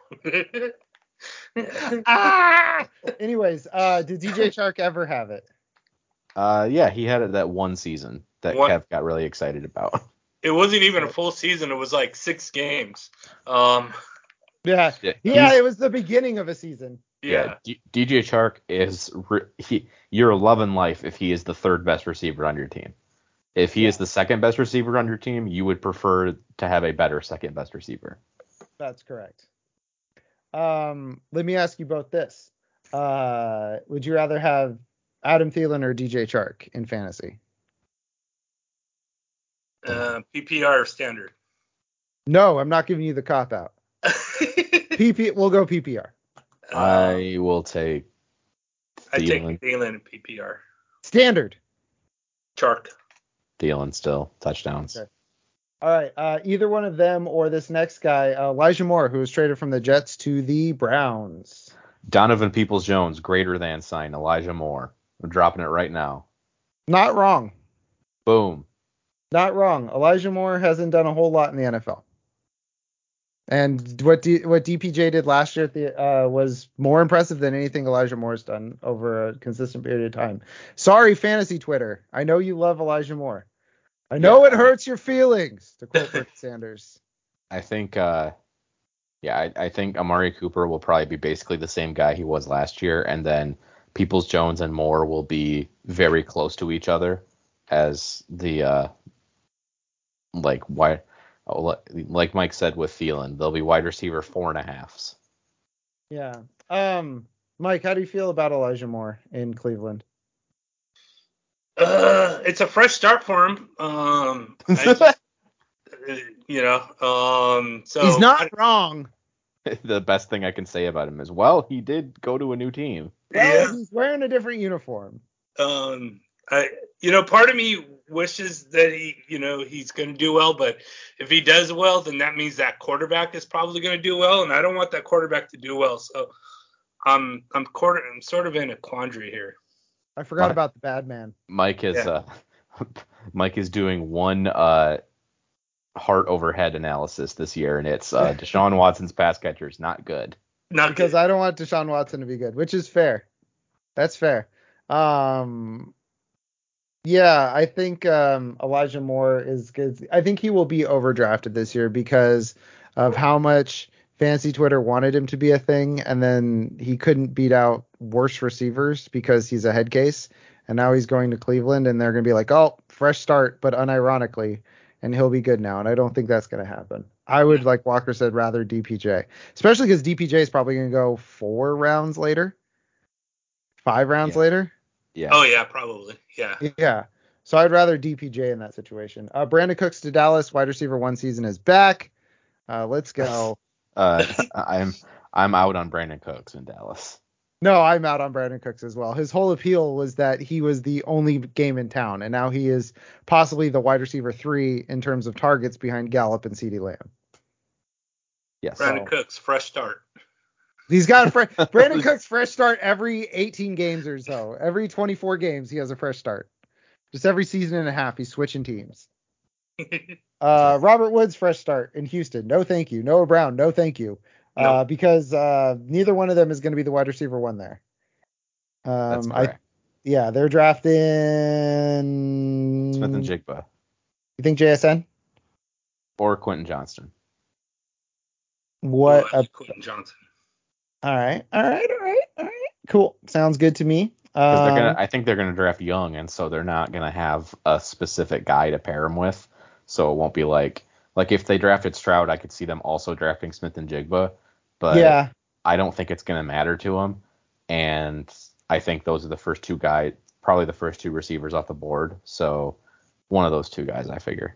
Ah! Anyways, uh, did D J Chark ever have it? Uh, yeah, he had it that one season that One- Kev got really excited about. It wasn't even a full season. It was like six games. Um, Yeah, Yeah, yeah, he's- it was the beginning of a season. yeah. D- DJ Chark is re- he. You're loving life if he is the third best receiver on your team. If he Yeah. is the second best receiver on your team, you would prefer to have a better second best receiver. That's correct. Um, let me ask you both this. Uh, would you rather have Adam Thielen or D J Chark in fantasy? Uh, P P R standard. No, I'm not giving you the cop out. P P, we'll go P P R. Uh, I will take I take Thielen. Thielen and P P R. Standard. Chark. Thielen still touchdowns. Okay. All right. Uh, either one of them or this next guy, uh, Elijah Moore, who was traded from the Jets to the Browns. Donovan Peoples-Jones greater than sign Elijah Moore. I'm dropping it right now. Not wrong. Boom. Not wrong. Elijah Moore hasn't done a whole lot in the N F L. And what D, what D P J did last year at the uh, was more impressive than anything Elijah Moore's done over a consistent period of time. Sorry, fantasy Twitter. I know you love Elijah Moore. I know Yeah. it hurts your feelings, to quote Bernie Sanders. I think, uh, yeah, I, I think Amari Cooper will probably be basically the same guy he was last year, and then Peoples-Jones and Moore will be very close to each other as the uh, like wide, like Mike said with Thielen, they'll be wide receiver four and a halves. Yeah. Um, Mike, how do you feel about Elijah Moore in Cleveland? Uh, it's a fresh start for him. Um, I just, uh, you know, um, so He's not I, wrong. The best thing I can say about him is, well, he did go to a new team. Well, yeah. he's wearing a different uniform. Um, I, you know, part of me wishes that he, you know, he's going to do well, but if he does well, then that means that quarterback is probably going to do well, and I don't want that quarterback to do well. So I'm, I'm quarter, I'm sort of in a quandary here. I forgot My- about the bad man. Mike is Yeah. uh, Mike is doing one uh, heart overhead analysis this year, and it's uh, Deshaun Watson's pass catchers not good. Not Because good. I don't want Deshaun Watson to be good, which is fair. That's fair. Um, yeah, I think um, Elijah Moore is good. I think he will be overdrafted this year because of how much fantasy Twitter wanted him to be a thing, and then he couldn't beat out worse receivers because he's a head case, and now he's going to Cleveland, and they're going to be like, oh, fresh start, but unironically, and he'll be good now, and I don't think that's going to happen. I would, like Walker said, rather D P J, especially because D P J is probably going to go four rounds later, five rounds Yeah. later. Yeah. Oh yeah, probably. Yeah. Yeah. So I'd rather D P J in that situation. Uh, Brandon Cooks to Dallas, wide receiver one season is back. Uh, let's go. Uh, I'm I'm out on Brandon Cooks in Dallas. No, I'm out on Brandon Cooks as well. His whole appeal was that he was the only game in town, and now he is possibly the wide receiver three in terms of targets behind Gallup and CeeDee Lamb. Yes. Brandon So- Cooks, fresh start. He's got a fresh Brandon Cooks fresh start every eighteen games or so. Every twenty-four games, he has a fresh start. Just every season and a half, he's switching teams. Uh, Robert Woods, fresh start in Houston. No, thank you. Noah Brown, no, thank you. Uh, No. because uh, neither one of them is going to be the wide receiver one there. That's Um, I correct. yeah, they're drafting Smith and Jigba You think J S N? or Quentin Johnston. What? Oh, A, Quentin Johnson. all right, all right, all right, all right. Cool. Sounds good to me. Because they're gonna, Um, I think they're gonna draft young, and so they're not gonna have a specific guy to pair him with. So it won't be like, like if they drafted Stroud, I could see them also drafting Smith and Jigba, but yeah, I don't think it's gonna matter to them. And I think those are the first two guys, probably the first two receivers off the board. So one of those two guys, I figure.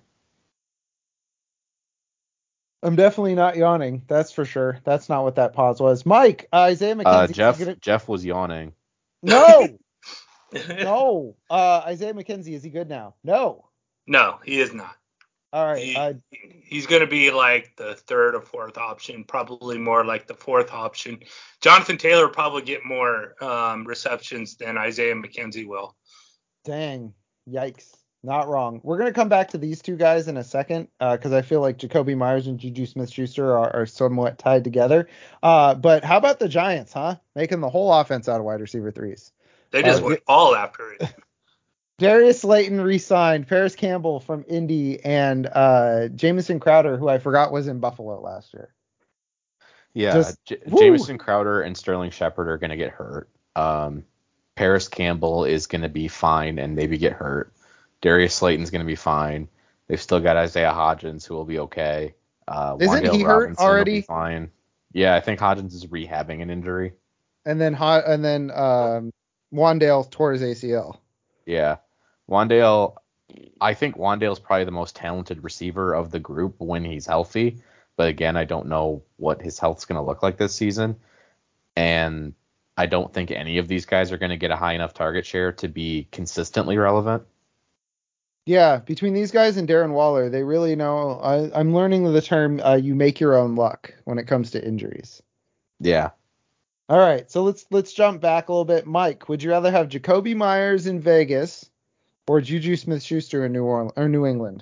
I'm definitely not yawning. That's for sure. That's not what that pause was. Mike, uh, Isaiah Uh, McKenzie. Is he Jeff, gonna... Jeff was yawning. No, no. Uh, Isaiah McKenzie, is he good now? No. No, he is not. All right. He, Uh, he's going to be like the third or fourth option, probably more like the fourth option. Jonathan Taylor will probably get more um, receptions than Isaiah McKenzie will. dang. Yikes. Not wrong. We're going to come back to these two guys in a second because uh, I feel like Jacoby Myers and Juju Smith-Schuster are, are somewhat tied together. Uh, but how about the Giants, huh? Making the whole offense out of wide receiver threes. They just Uh, went all after it. Darius Slayton re-signed, Paris Campbell from Indy, and uh, Jamison Crowder, who I forgot was in Buffalo last year. Yeah, Just J- woo! Jamison Crowder and Sterling Shepard are going to get hurt. Um, Paris Campbell is going to be fine and maybe get hurt. Darius Slayton's going to be fine. They've still got Isaiah Hodgins who will be okay. Uh, Isn't he Wan'Dale hurt Robinson will be already? fine. Yeah, I think Hodgins is rehabbing an injury. And then Ho- and then um, Wandale tore his A C L. Yeah, Wan'Dale. I think Wan'Dale's probably the most talented receiver of the group when he's healthy. But again, I don't know what his health's going to look like this season. And I don't think any of these guys are going to get a high enough target share to be consistently relevant. Yeah, between these guys and Darren Waller, they really know. I, I'm learning the term uh, "you make your own luck" when it comes to injuries. Yeah. All right, so let's let's jump back a little bit. Mike, would you rather have Jacoby Myers in Vegas or Juju Smith-Schuster in New Orleans or New England?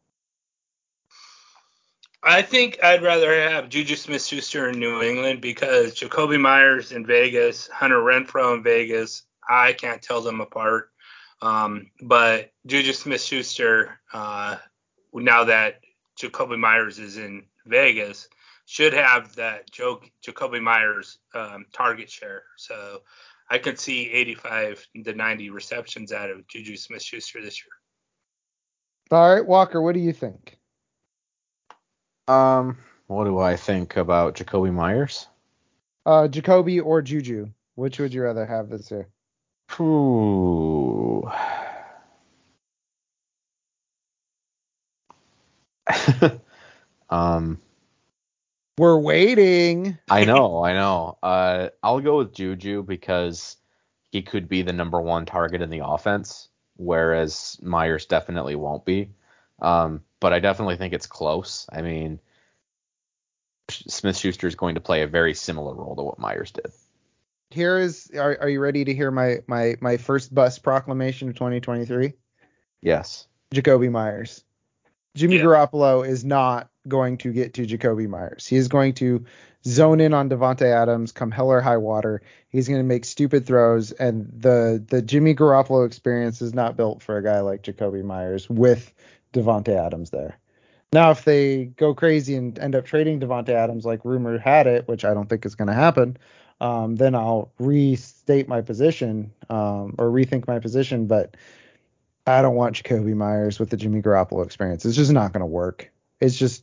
I think I'd rather have Juju Smith-Schuster in New England because Jacoby Myers in Vegas, Hunter Renfrow in Vegas, I can't tell them apart. Um, but Juju Smith-Schuster, uh, now that Jacoby Myers is in Vegas, should have that Joe, Jacoby Myers um, target share. So I could see eighty-five to ninety receptions out of Juju Smith-Schuster this year. All right, Walker, what do you think? Um, what do I think about Jacoby Myers? Uh, Jacoby or Juju? Which would you rather have this year? Ooh. um, We're waiting. I know, I know. Uh, I'll go with Juju because he could be the number one target in the offense, whereas Myers definitely won't be. Um, but I definitely think it's close. I mean, Smith-Schuster is going to play a very similar role to what Myers did. Here is. Are, are you ready to hear my my my first bust proclamation of twenty twenty-three? Yes. Jacoby Myers. Jimmy Yeah. Garoppolo is not going to get to Jacoby Myers. He is going to zone in on Devontae Adams come hell or high water. He's going to make stupid throws, and the the Jimmy Garoppolo experience is not built for a guy like Jacoby Myers with Devontae Adams there. Now, if they go crazy and end up trading Devontae Adams like rumor had it, which I don't think is going to happen, um, then I'll restate my position um, or rethink my position. But I don't want Jacoby Myers with the Jimmy Garoppolo experience. It's just not going to work. It's just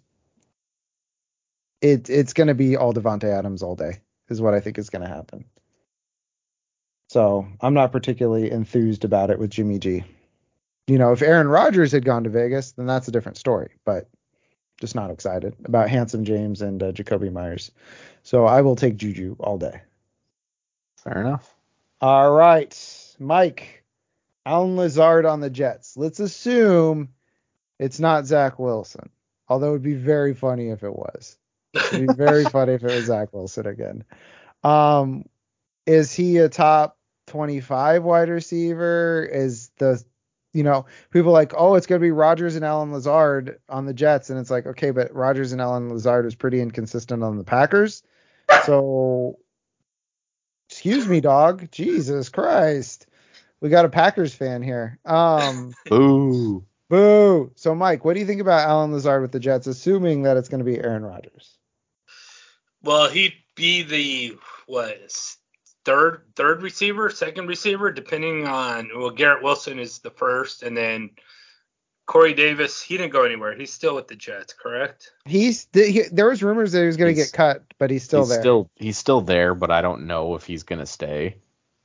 it it's going to be all Devontae Adams all day is what I think is going to happen. So I'm not particularly enthused about it with Jimmy G. You know, if Aaron Rodgers had gone to Vegas, then that's a different story. But just not excited about Handsome James and uh, Jacoby Myers. So I will take Juju all day. Fair enough. All right, Mike. Alan Lazard on the Jets. Let's assume it's not Zach Wilson. Although it would be very funny if it was. It'd be very funny if it was Zach Wilson again. Um, is he a top twenty-five wide receiver? Is the, you know, people like, oh, it's going to be Rodgers and Alan Lazard on the Jets. And it's like, okay, but Rodgers and Alan Lazard is pretty inconsistent on the Packers. So, excuse me, dog. Jesus Christ. We got a Packers fan here. Um, Boo. Boo. So, Mike, what do you think about Alan Lazard with the Jets, assuming that it's going to be Aaron Rodgers? Well, he'd be the what third third receiver, second receiver, depending on, well, Garrett Wilson is the first, and then Corey Davis, he didn't go anywhere. He's still with the Jets, correct? He's he, there was rumors that he was going to He's- get cut, but he's still he's there. still he's still there, but I don't know if he's gonna stay.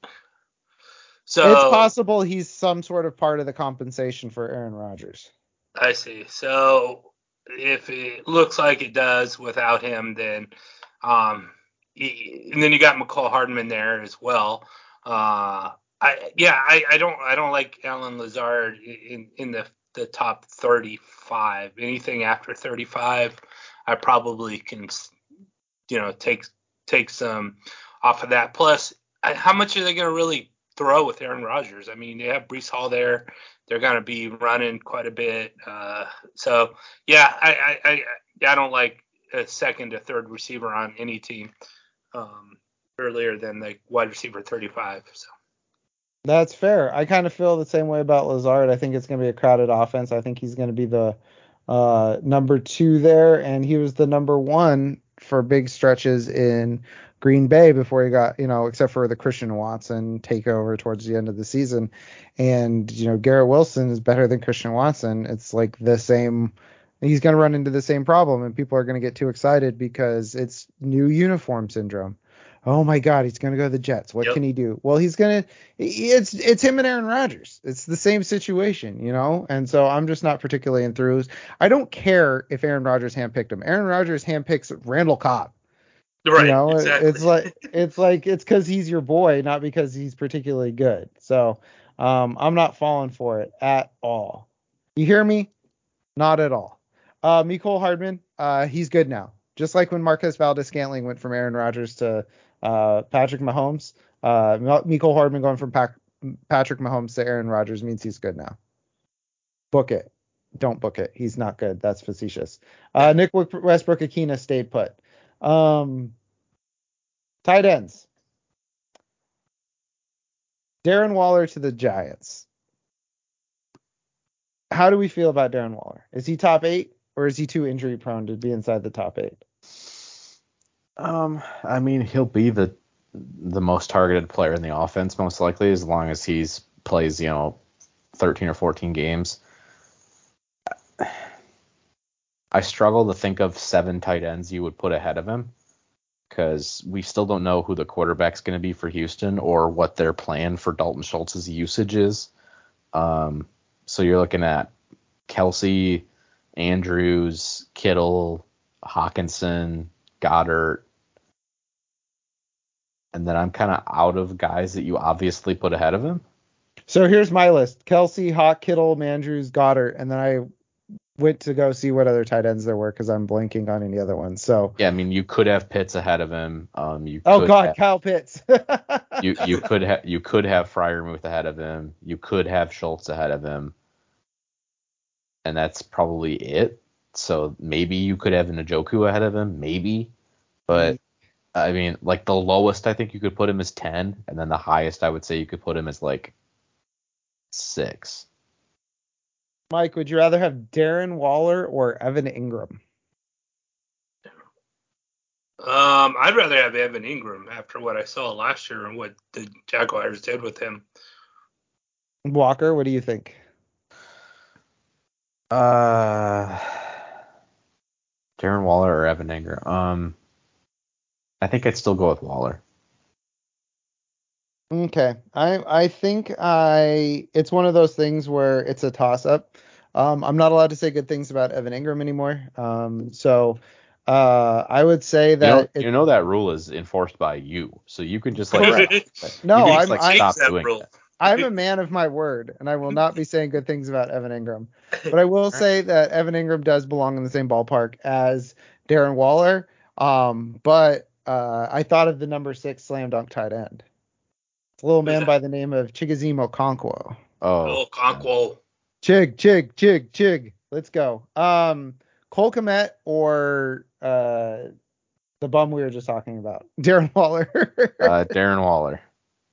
So It's possible he's some sort of part of the compensation for Aaron Rodgers. I see. So if it looks like it does without him, then um, he, and then you got McCall Hardman there as well. Uh, I yeah, I, I don't I don't like Alan Lazard in in the the top thirty-five. Anything after thirty-five, I probably can you know take take some off of that. Plus, I, how much are they going to really throw with Aaron Rodgers? I mean, they have Brees Hall there. They're going to be running quite a bit. Uh, so, yeah, I, I, I, I don't like a second or third receiver on any team um, earlier than the wide receiver thirty-five. So. That's fair. I kind of feel the same way about Lazard. I think it's going to be a crowded offense. I think he's going to be the uh, number two there, and he was the number one for big stretches in Green Bay before he got, you know, except for the Christian Watson takeover towards the end of the season. And, you know, Garrett Wilson is better than Christian Watson. It's like the same. He's going to run into the same problem, and people are going to get too excited because it's new uniform syndrome. Oh my God, he's going to go to the Jets. What Yep. can he do? Well, he's going to, it's, it's him and Aaron Rodgers. It's the same situation, you know? And so I'm just not particularly enthused. I don't care if Aaron Rodgers handpicked him. Aaron Rodgers handpicks Randall Cobb. Right, You know, exactly. it's like, it's like, it's cause he's your boy, not because he's particularly good. So, um, I'm not falling for it at all. You hear me? Not at all. Uh, Mecole Hardman, uh, he's good now. Just like when Marquez Valdes-Scantling went from Aaron Rodgers to uh, Patrick Mahomes, uh, Mecole Hardman going from Pac- Patrick Mahomes to Aaron Rodgers means he's good now. Book it. Don't book it. He's not good. That's facetious. Uh, Nick Westbrook-Akina stayed put. Um, tight ends. Darren Waller to the Giants. How do we feel about Darren Waller? Is he top eight, or is he too injury prone to be inside the top eight? Um, I mean, he'll be the the most targeted player in the offense most likely, as long as he's plays, you know, thirteen or fourteen games. I struggle to think of seven tight ends you would put ahead of him, because we still don't know who the quarterback's going to be for Houston or what their plan for Dalton Schultz's usage is. Um, so you're looking at Kelsey, Andrews, Kittle, Hawkinson, Goddard. And then I'm kind of out of guys that you obviously put ahead of him. So here's my list: Kelsey, Hawk, Kittle, Andrews, Goddard, and then I went to go see what other tight ends there were because I'm blanking on any other ones. So Yeah, I mean, you could have Pitts ahead of him. Um, you oh could God, have, Kyle Pitts. you you could have you could have Freiermuth ahead of him. You could have Schultz ahead of him, and that's probably it. So maybe you could have Njoku ahead of him, maybe, but I mean, like the lowest I think you could put him is ten, and then the highest I would say you could put him is like six. Mike, would you rather have Darren Waller or Evan Ingram? Um, I'd rather have Evan Ingram after what I saw last year and what the Jaguars did with him. Walker, what do you think? Uh, Darren Waller or Evan Ingram? Um, I think I'd still go with Waller. Okay, I I think I it's one of those things where it's a toss up. Um, I'm not allowed to say good things about Evan Ingram anymore. Um, so uh, I would say You know, that it, you know that rule is enforced by you, so you can just like Correct. stop, No, you can I'm just like I, stop that doing rule. that. I'm a man of my word, and I will not be saying good things about Evan Ingram. But I will say that Evan Ingram does belong in the same ballpark as Darren Waller. Um, but uh, I thought of the number six slam dunk tight end. It's a little man by the name of Chigoziem Okonkwo. Oh, Oh, Conquo. Chig, Chig, Chig, Chig. Let's go. Um, Cole Kmet or uh, the bum we were just talking about, Darren Waller. uh, Darren Waller.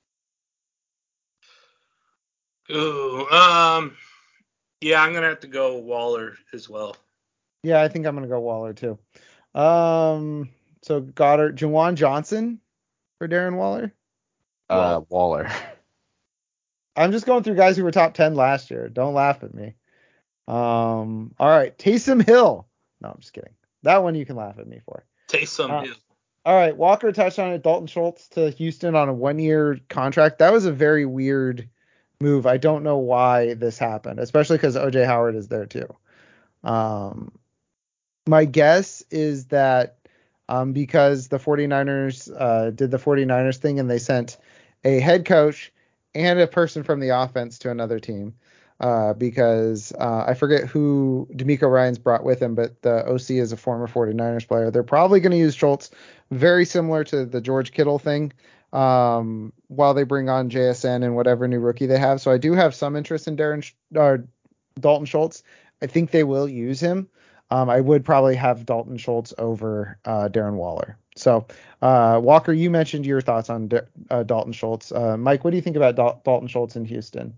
Ooh, um, yeah, I'm gonna have to go Waller as well. Yeah, I think I'm gonna go Waller too. Um, so Goddard, Jawan Johnson for Darren Waller. Uh, Waller. I'm just going through guys who were top ten last year. Don't laugh at me. Um, all right, Taysom Hill. No, I'm just kidding. That one you can laugh at me for. Taysom Uh, Hill. All right, Walker touched on it. Dalton Schultz to Houston on a one-year contract. That was a very weird move. I don't know why this happened, especially because O J Howard is there too. Um, my guess is that um, because the 49ers uh, did the 49ers thing and they sent a head coach and a person from the offense to another team. Uh, because uh, I forget who D'Amico Ryans brought with him, but the O C is a former 49ers player. They're probably going to use Schultz very similar to the George Kittle thing um, while they bring on J S N and whatever new rookie they have. So I do have some interest in Darren uh, Dalton Schultz. I think they will use him. Um, I would probably have Dalton Schultz over uh, Darren Waller. So, uh, Walker, you mentioned your thoughts on D- uh, Dalton Schultz. Uh, Mike, what do you think about Dal- Dalton Schultz in Houston?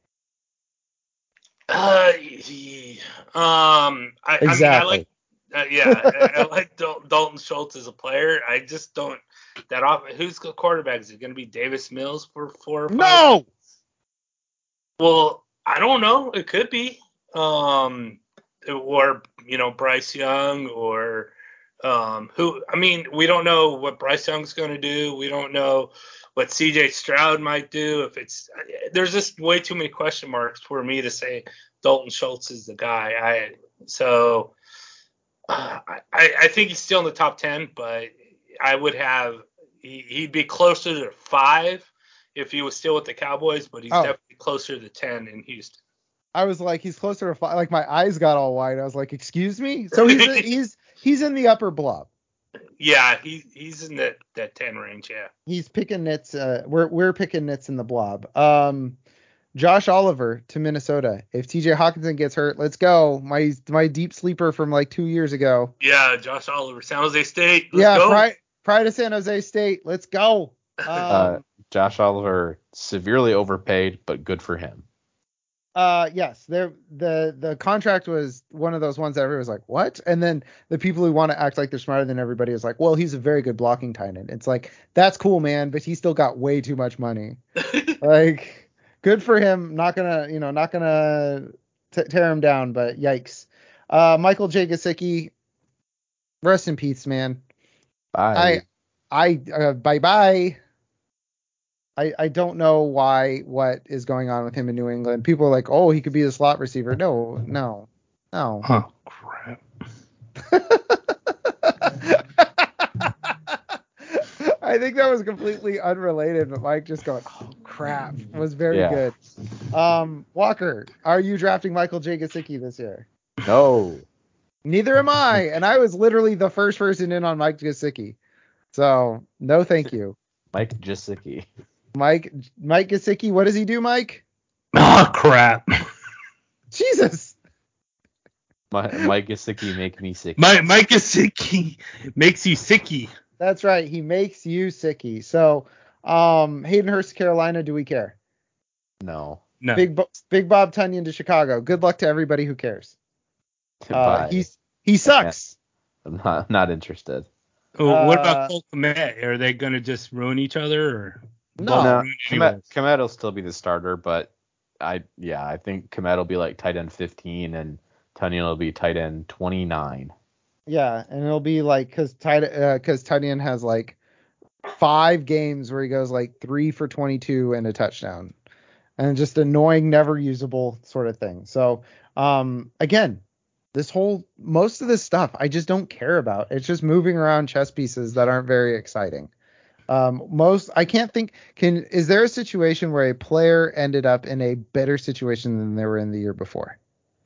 Uh, he, um, I, Exactly. I mean, I like, uh, yeah, I, I like Dal- Dalton Schultz as a player. I just don't that off. Who's the quarterback? Is it going to be Davis Mills for four or five? No. Well, I don't know. It could be, um, or you know, Bryce Young or um, who. I mean, we don't know what Bryce Young's going to do. We don't know what C J Stroud might do. If it's there's just way too many question marks for me to say Dalton Schultz is the guy. I so uh, I I think he's still in the top ten, but I would have he, he'd be closer to five if he was still with the Cowboys, but he's Oh. definitely closer to ten in Houston. I was like, he's closer to five. Like my eyes got all wide. I was like, excuse me. So he's he's he's in the upper blob. Yeah, he he's in that, that ten range. Yeah. He's picking nits. Uh, we're we're picking nits in the blob. Um, Josh Oliver to Minnesota. If T J Hawkinson gets hurt, let's go. My my deep sleeper from like two years ago. Yeah, Josh Oliver, San Jose State. Let's yeah, go. prior prior to San Jose State. Let's go. Um, uh, Josh Oliver, severely overpaid, but good for him. Uh, yes, there the the contract was one of those ones that everybody was like, what? And then the people who want to act like they're smarter than everybody is like, well, he's a very good blocking tight end. It's like, that's cool, man, but he still got way too much money. Like, good for him. Not gonna, you know, not gonna t- tear him down, but yikes. Uh, Michael J. Gesicki, rest in peace, man. Bye. I, I, uh, bye bye. I, I don't know why what is going on with him in New England. People are like, oh, he could be the slot receiver. No, no, no. Oh crap. I think that was completely unrelated, but Mike just going, oh crap, was very Yeah. good. Um, Walker, are you drafting Michael J. Gesicki this year? No. Neither am I, and I was literally the first person in on Mike Gesicki. So no, thank you. Mike Gesicki. Mike Mike Gesicki, what does he do, Mike? Oh crap. Jesus. My, Mike Gesicki make me sick. My Mike Gesicki makes you sicky. That's right. He makes you sicky. So, um, Hayden Hurst, Carolina, do we care? No. No. Big Bo- Big Bob Tunyon to Chicago. Good luck to everybody who cares. Uh, Bye. he's he sucks. I'm not not interested. Oh, what Uh, about Cole Kmet? Are they going to just ruin each other? Or No. No, ruin Komet, anyways? Komet will still be the starter, but I yeah, I think Komet will be like tight end fifteen and Tunyon will be tight end twenty-nine. Yeah, and it'll be like because tight because uh, Tunyon has like five games where he goes like three for twenty-two and a touchdown, and just annoying, never usable sort of thing. So, um, again, this whole most of this stuff I just don't care about. It's just moving around chess pieces that aren't very exciting. Um, most I can't think. Can is there a situation where a player ended up in a better situation than they were in the year before?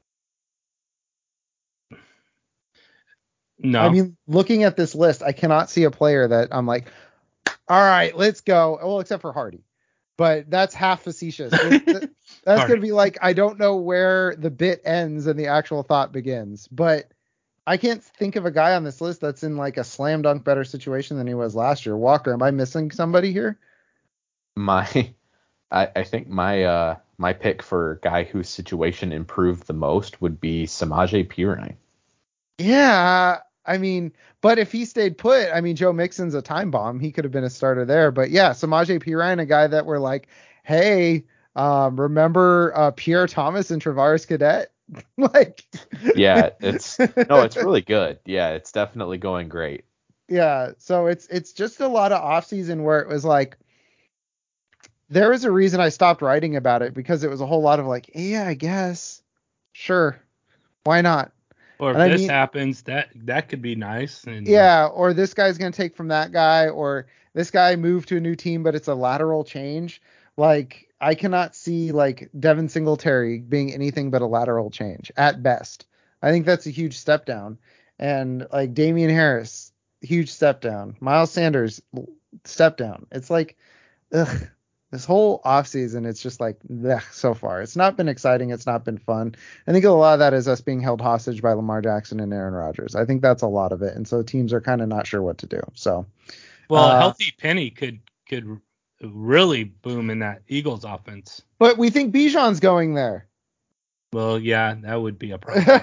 No. I mean, looking at this list, I cannot see a player that I'm like, all right, let's go. Well, except for Hardy, but that's half facetious. That's going to be like, I don't know where the bit ends and the actual thought begins, but I can't think of a guy on this list that's in like a slam dunk better situation than he was last year. Walker, am I missing somebody here? My I, I think my uh my pick for guy whose situation improved the most would be Samaje Perine. Yeah, I mean, but if he stayed put, I mean, Joe Mixon's a time bomb. He could have been a starter there. But yeah, Samaje Perine, a guy that we're like, hey, um, remember uh, Pierre Thomas and Travaris Cadet? Like, yeah, it's no, it's really good. Yeah, it's definitely going great. Yeah, so it's it's just a lot of offseason where it was like, there was a reason I stopped writing about it, because it was a whole lot of like, yeah, I guess, sure, why not? Or if And I this mean, happens, that that could be nice. And yeah, or this guy's gonna take from that guy, or this guy moved to a new team, but it's a lateral change. Like, I cannot see like Devin Singletary being anything but a lateral change at best. I think that's a huge step down. And like Damian Harris, huge step down. Miles Sanders, step down. It's like, ugh, this whole offseason, it's just like, ugh, so far. It's not been exciting. It's not been fun. I think a lot of that is us being held hostage by Lamar Jackson and Aaron Rodgers. I think that's a lot of it. And so teams are kind of not sure what to do. So, well, uh, a healthy Penny could could really boom in that Eagles offense. But we think Bijan's going there. Well, yeah, that would be a problem.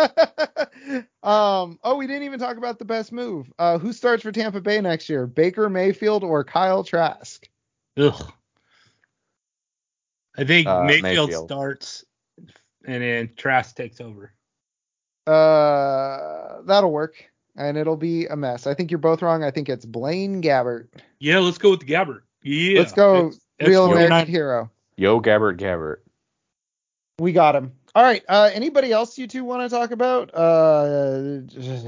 um. Oh, we didn't even talk about the best move. Uh, who starts for Tampa Bay next year? Baker Mayfield or Kyle Trask? Ugh. I think Uh, Mayfield, Mayfield. starts, and then Trask takes over. Uh, that'll work, and it'll be a mess. I think you're both wrong. I think it's Blaine Gabbert. Yeah, let's go with Gabbert. Yeah. Let's go, That's- that's real forty-nine American hero. Yo, Gabbert, Gabbert. We got him. All right. Uh, anybody else you two want to talk about? Uh,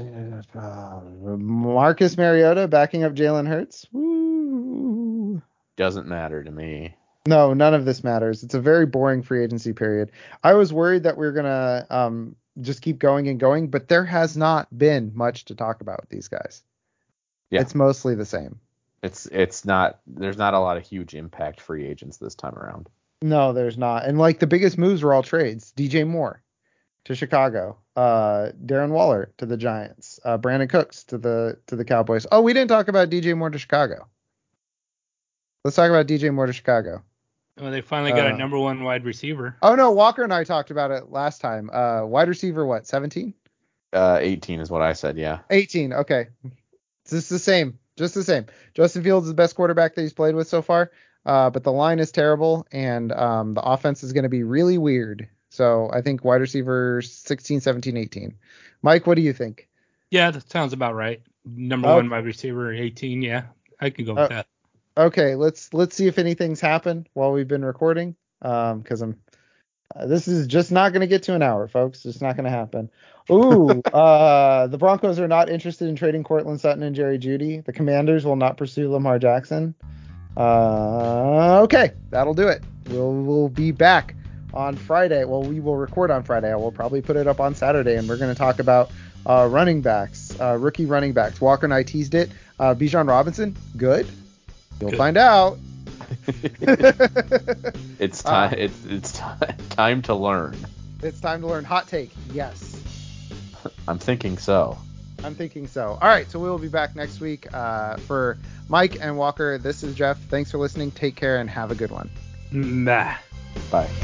Marcus Mariota backing up Jalen Hurts. Woo. Doesn't matter to me. No, none of this matters. It's a very boring free agency period. I was worried that we were gonna um just keep going and going, but there has not been much to talk about with these guys. Yeah. It's mostly the same. It's it's not there's not a lot of huge impact free agents this time around. No, there's not. And like the biggest moves were all trades. D J Moore to Chicago, uh, Darren Waller to the Giants, uh, Brandon Cooks to the to the Cowboys. Oh, we didn't talk about D J Moore to Chicago. Let's talk about D J Moore to Chicago. Well, they finally got Uh, a number one wide receiver. Oh no, Walker and I talked about it last time. Uh, wide receiver, what, seventeen? Uh, eighteen is what I said. Yeah. eighteen. Okay, it's just the same, just the same. Justin Fields is the best quarterback that he's played with so far, uh, but the line is terrible, and um, the offense is going to be really weird. So I think wide receiver sixteen, seventeen, eighteen. Mike, what do you think? Yeah, that sounds about right. Number Okay. one wide receiver, eighteen. Yeah, I could go with Uh, that. Okay, let's let's see if anything's happened while we've been recording. Um, because I'm uh, this is just not going to get to an hour, folks. It's not going to happen. Ooh, uh, the Broncos are not interested in trading Cortland Sutton and Jerry Jeudy. The Commanders will not pursue Lamar Jackson. Uh, okay, that'll do it. We'll we'll be back on Friday. Well, we will record on Friday. I will probably put it up on Saturday, and we're going to talk about uh, running backs, uh, rookie running backs. Walker and I teased it. Uh, Bijan Robinson, good. You'll Good. find out. It's time. Uh, it's it's ti- time to learn. It's time to learn. Hot take. Yes. I'm thinking so. I'm thinking so. All right. So we will be back next week. Uh, for Mike and Walker, this is Jeff. Thanks for listening. Take care and have a good one. Nah. Bye.